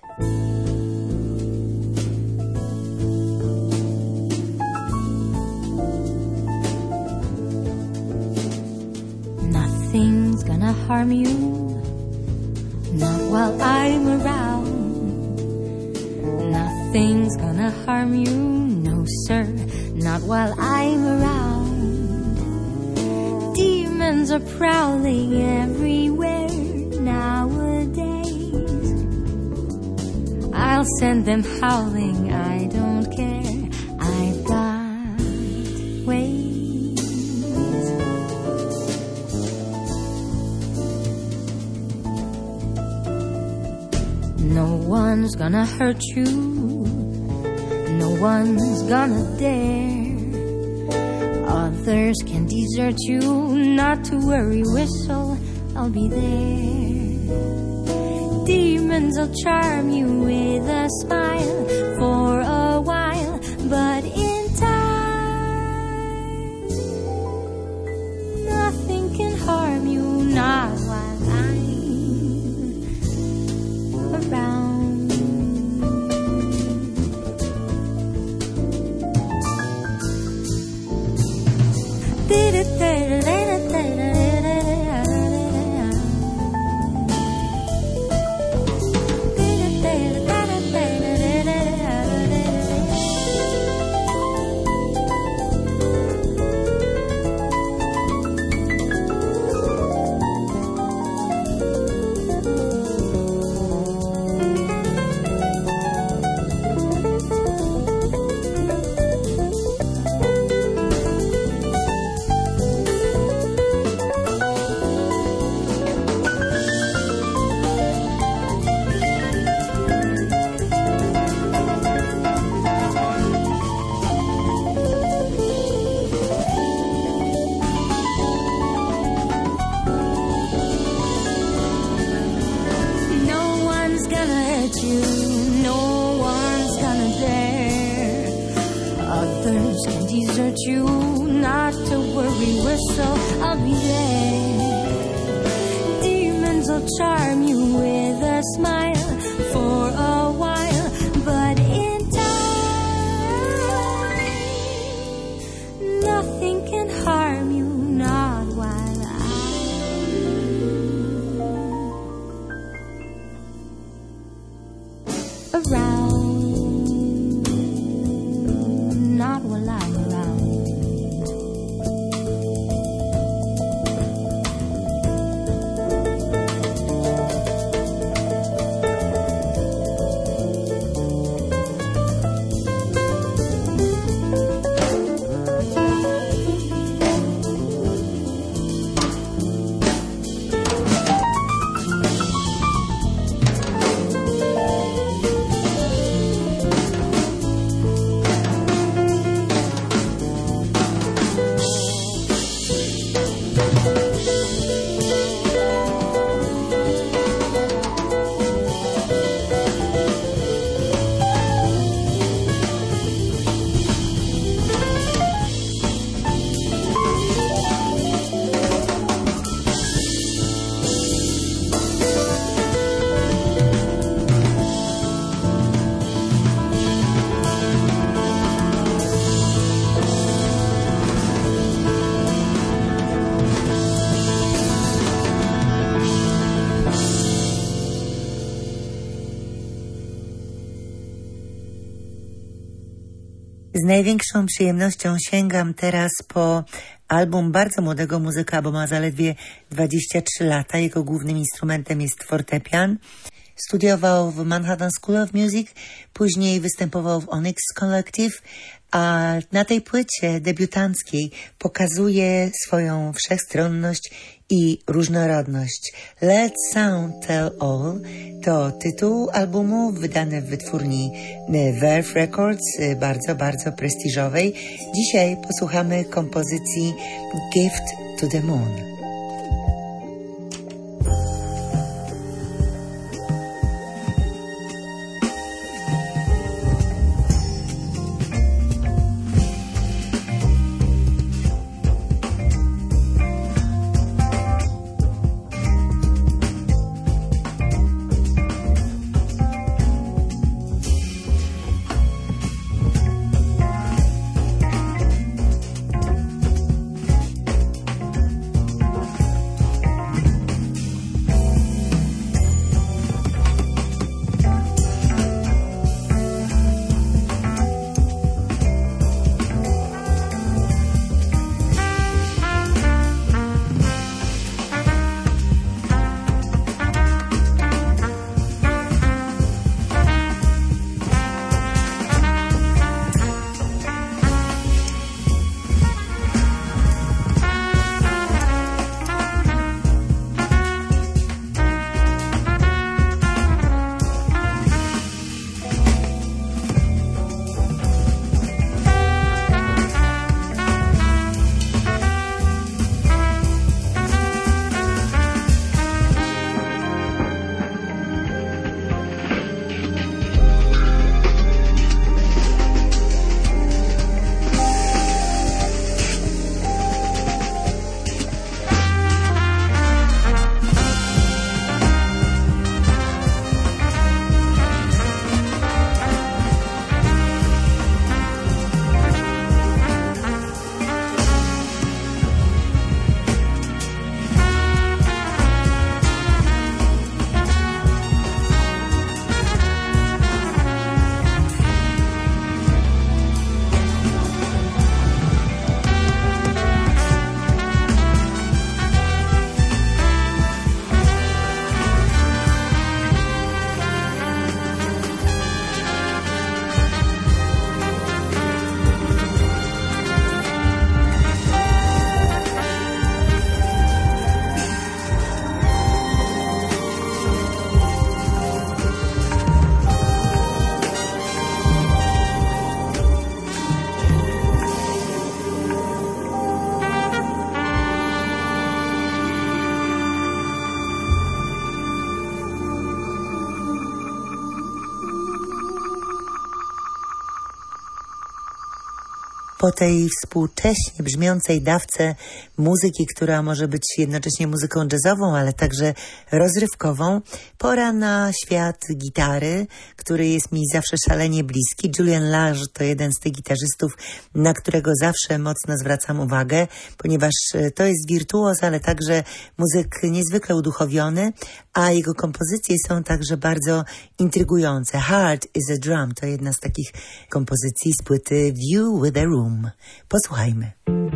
Nothing's gonna harm you, not while I'm around. Nothing's gonna harm you, no sir, not while I'm around. Demons are prowling everywhere nowadays. I'll send them howling, I don't care, I've got ways. No one's gonna hurt you, no one's gonna dare. Others can desert you, not to worry, whistle, I'll be there. Demons will charm you with a smile for a while, but in time, nothing can harm you, not while I'm around. gonna hurt you. No one's gonna dare. Others can desert you. Not to worry, we're so I'll be there. Demons will charm you with a smile for a while, but in time, nothing can harm you, not while I'm around, not while I'm around.
Z największą przyjemnością sięgam teraz po album bardzo młodego muzyka, bo ma zaledwie dwadzieścia trzy lata. Jego głównym instrumentem jest fortepian. Studiował w Manhattan School of Music, później występował w Onyx Collective, a na tej płycie debiutanckiej pokazuje swoją wszechstronność i różnorodność. Let Sound Tell All to tytuł albumu wydany w wytwórni Verve Records, bardzo, bardzo prestiżowej. Dzisiaj posłuchamy kompozycji Gift to the Moon. po tej współcześnie brzmiącej dawce muzyki, która może być jednocześnie muzyką jazzową, ale także rozrywkową, pora na świat gitary, który jest mi zawsze szalenie bliski. Julian Lage to jeden z tych gitarzystów, na którego zawsze mocno zwracam uwagę, ponieważ to jest wirtuoz, ale także muzyk niezwykle uduchowiony, a jego kompozycje są także bardzo intrygujące. Heart is a Drum to jedna z takich kompozycji z płyty View with a Room. Posłuchajmy.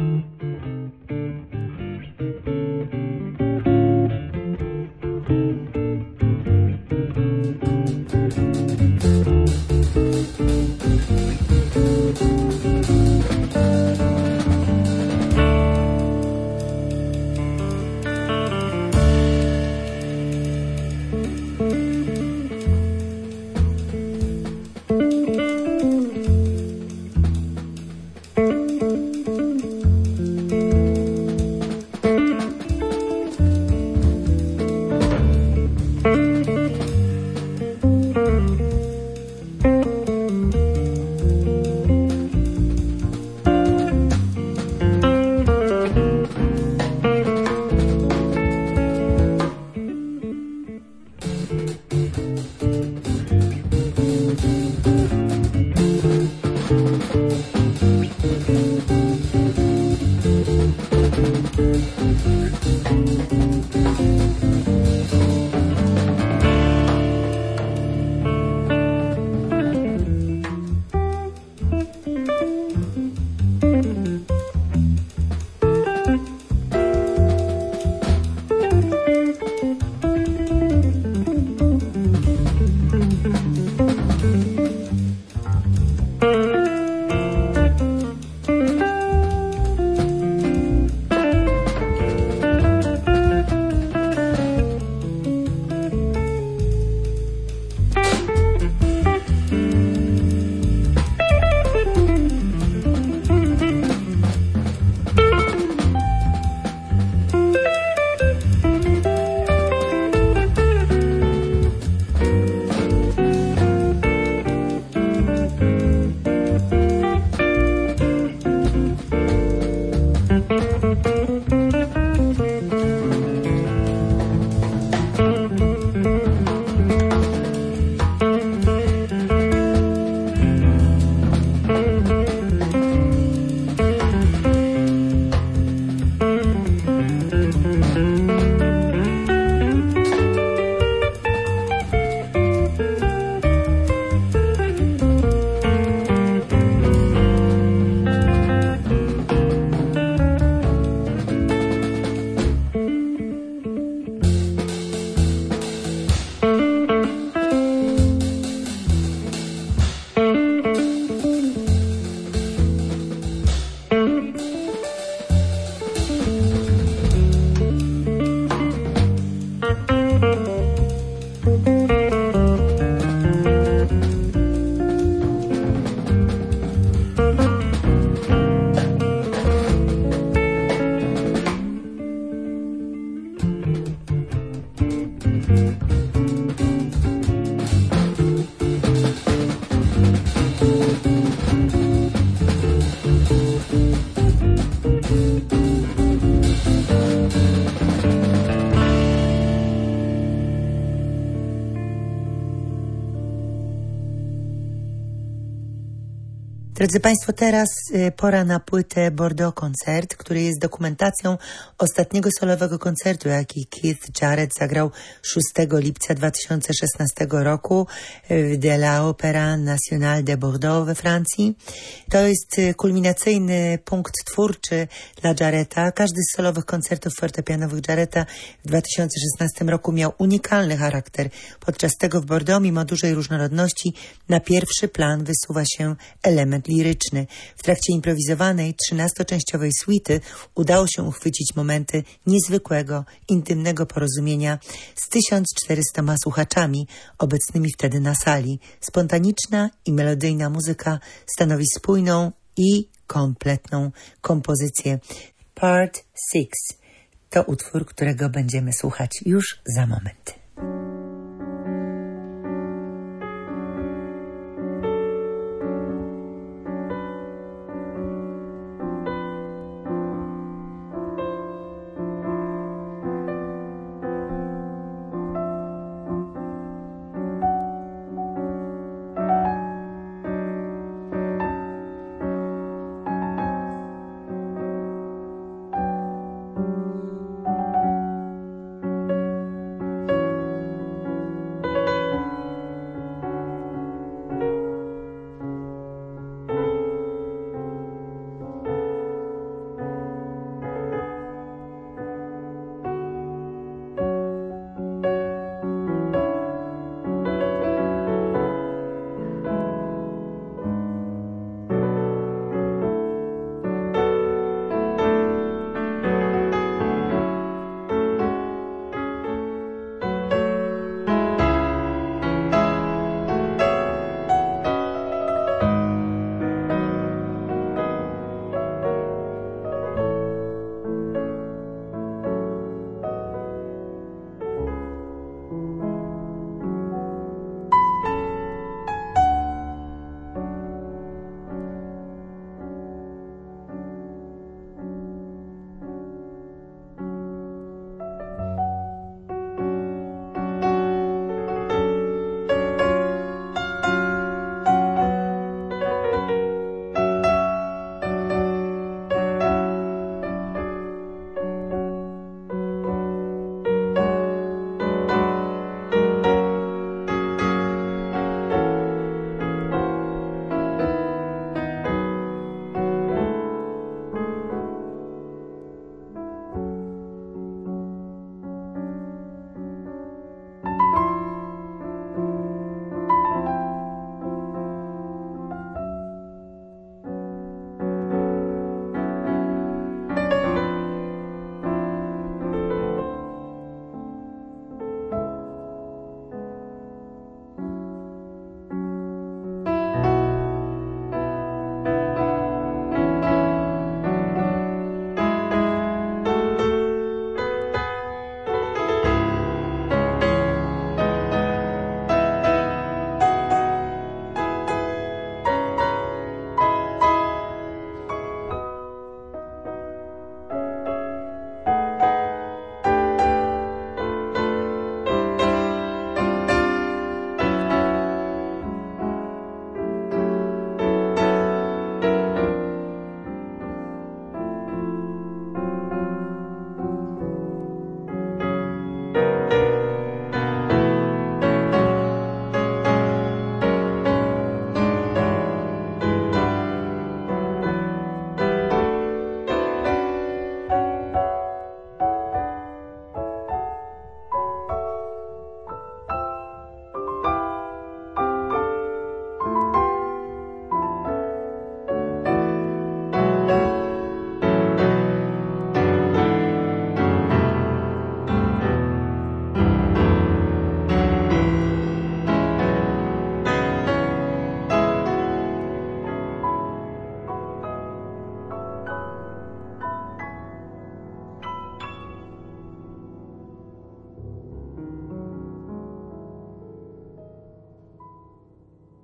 Drodzy Państwo, teraz y, pora na płytę Bordeaux Concert, który jest dokumentacją ostatniego solowego koncertu, jaki Keith Jarrett zagrał szóstego lipca dwa tysiące szesnastego roku w De la Opéra Nationale de Bordeaux we Francji. To jest y, kulminacyjny punkt twórczy dla Jarretta. Każdy z solowych koncertów fortepianowych Jarretta w dwa tysiące szesnastym roku miał unikalny charakter. Podczas tego w Bordeaux, mimo dużej różnorodności, na pierwszy plan wysuwa się element liryczny. W trakcie improwizowanej, trzynastoczęściowej suity udało się uchwycić momenty niezwykłego, intymnego porozumienia z tysiąc czterystoma słuchaczami obecnymi wtedy na sali. Spontaniczna i melodyjna muzyka stanowi spójną i kompletną kompozycję. Part six to utwór, którego będziemy słuchać już za moment.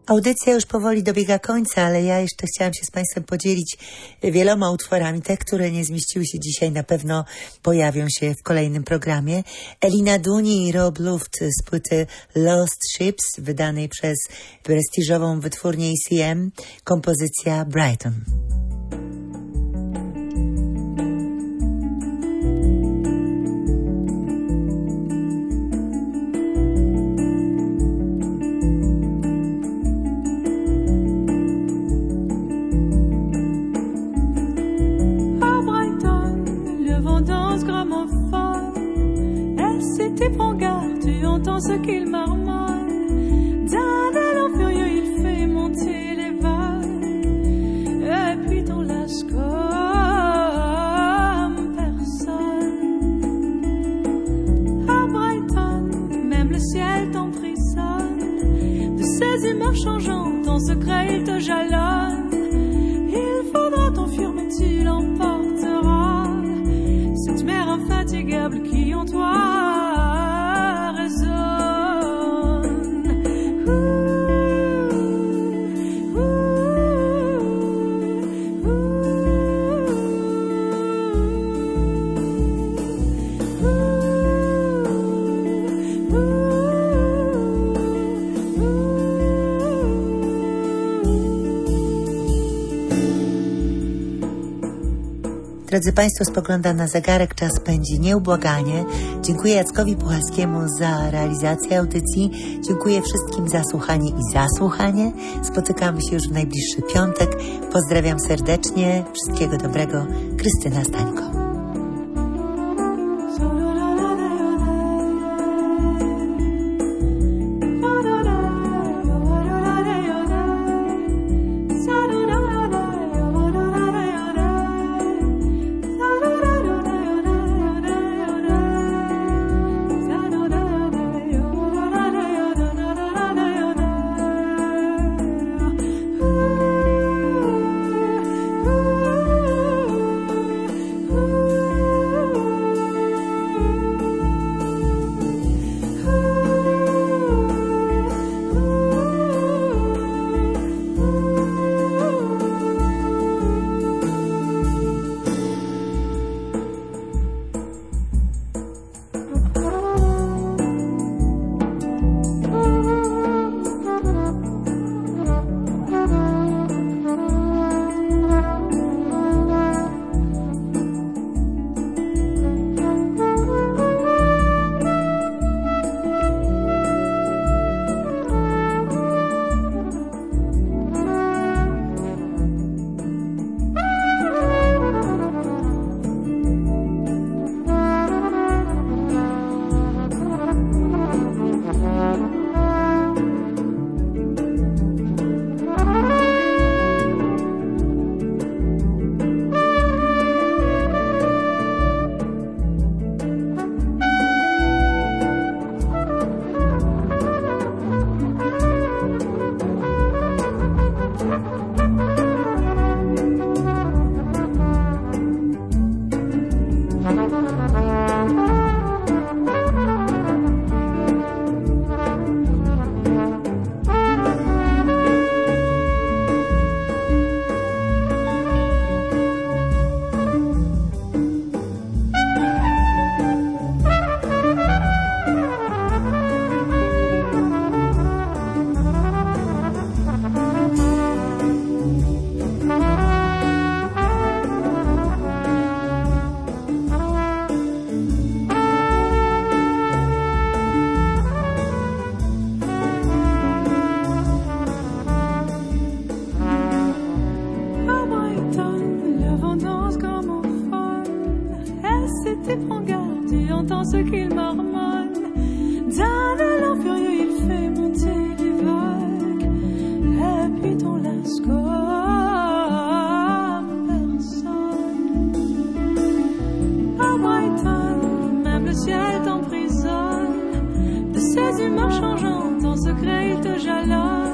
Audycja już powoli dobiega końca, ale ja jeszcze chciałam się z Państwem podzielić wieloma utworami. Te, które nie zmieściły się dzisiaj, na pewno pojawią się w kolejnym programie. Elina Duni i Rob Luft z płyty Lost Ships, wydanej przez prestiżową wytwórnię E C M, kompozycja Brighton.
Prends garde, tu entends ce qu'il marmonne. D'un élan furieux, il fait monter les vagues. Et puis t'en lasses comme personne. À Brighton, même le ciel t'emprisonne. De ses humeurs changeantes, en secret il te jalonne. Il faudra t'enfuir, mais tu l'emporteras. Cette mer infatigable qui en toi
Drodzy Państwo, spoglądam na zegarek, czas pędzi nieubłaganie. Dziękuję Jackowi Puchalskiemu za realizację audycji. Dziękuję wszystkim za słuchanie i zasłuchanie. Spotykamy się już w najbliższy piątek. Pozdrawiam serdecznie. Wszystkiego dobrego. Krystyna Stańko.
Ce qu'il marmonne, d'un élan furieux il fait monter les vagues, et puis t'en laisse comme personne. À Brighton, même le ciel t'emprisonne, de ses humeurs changeantes, en secret il te jalonne.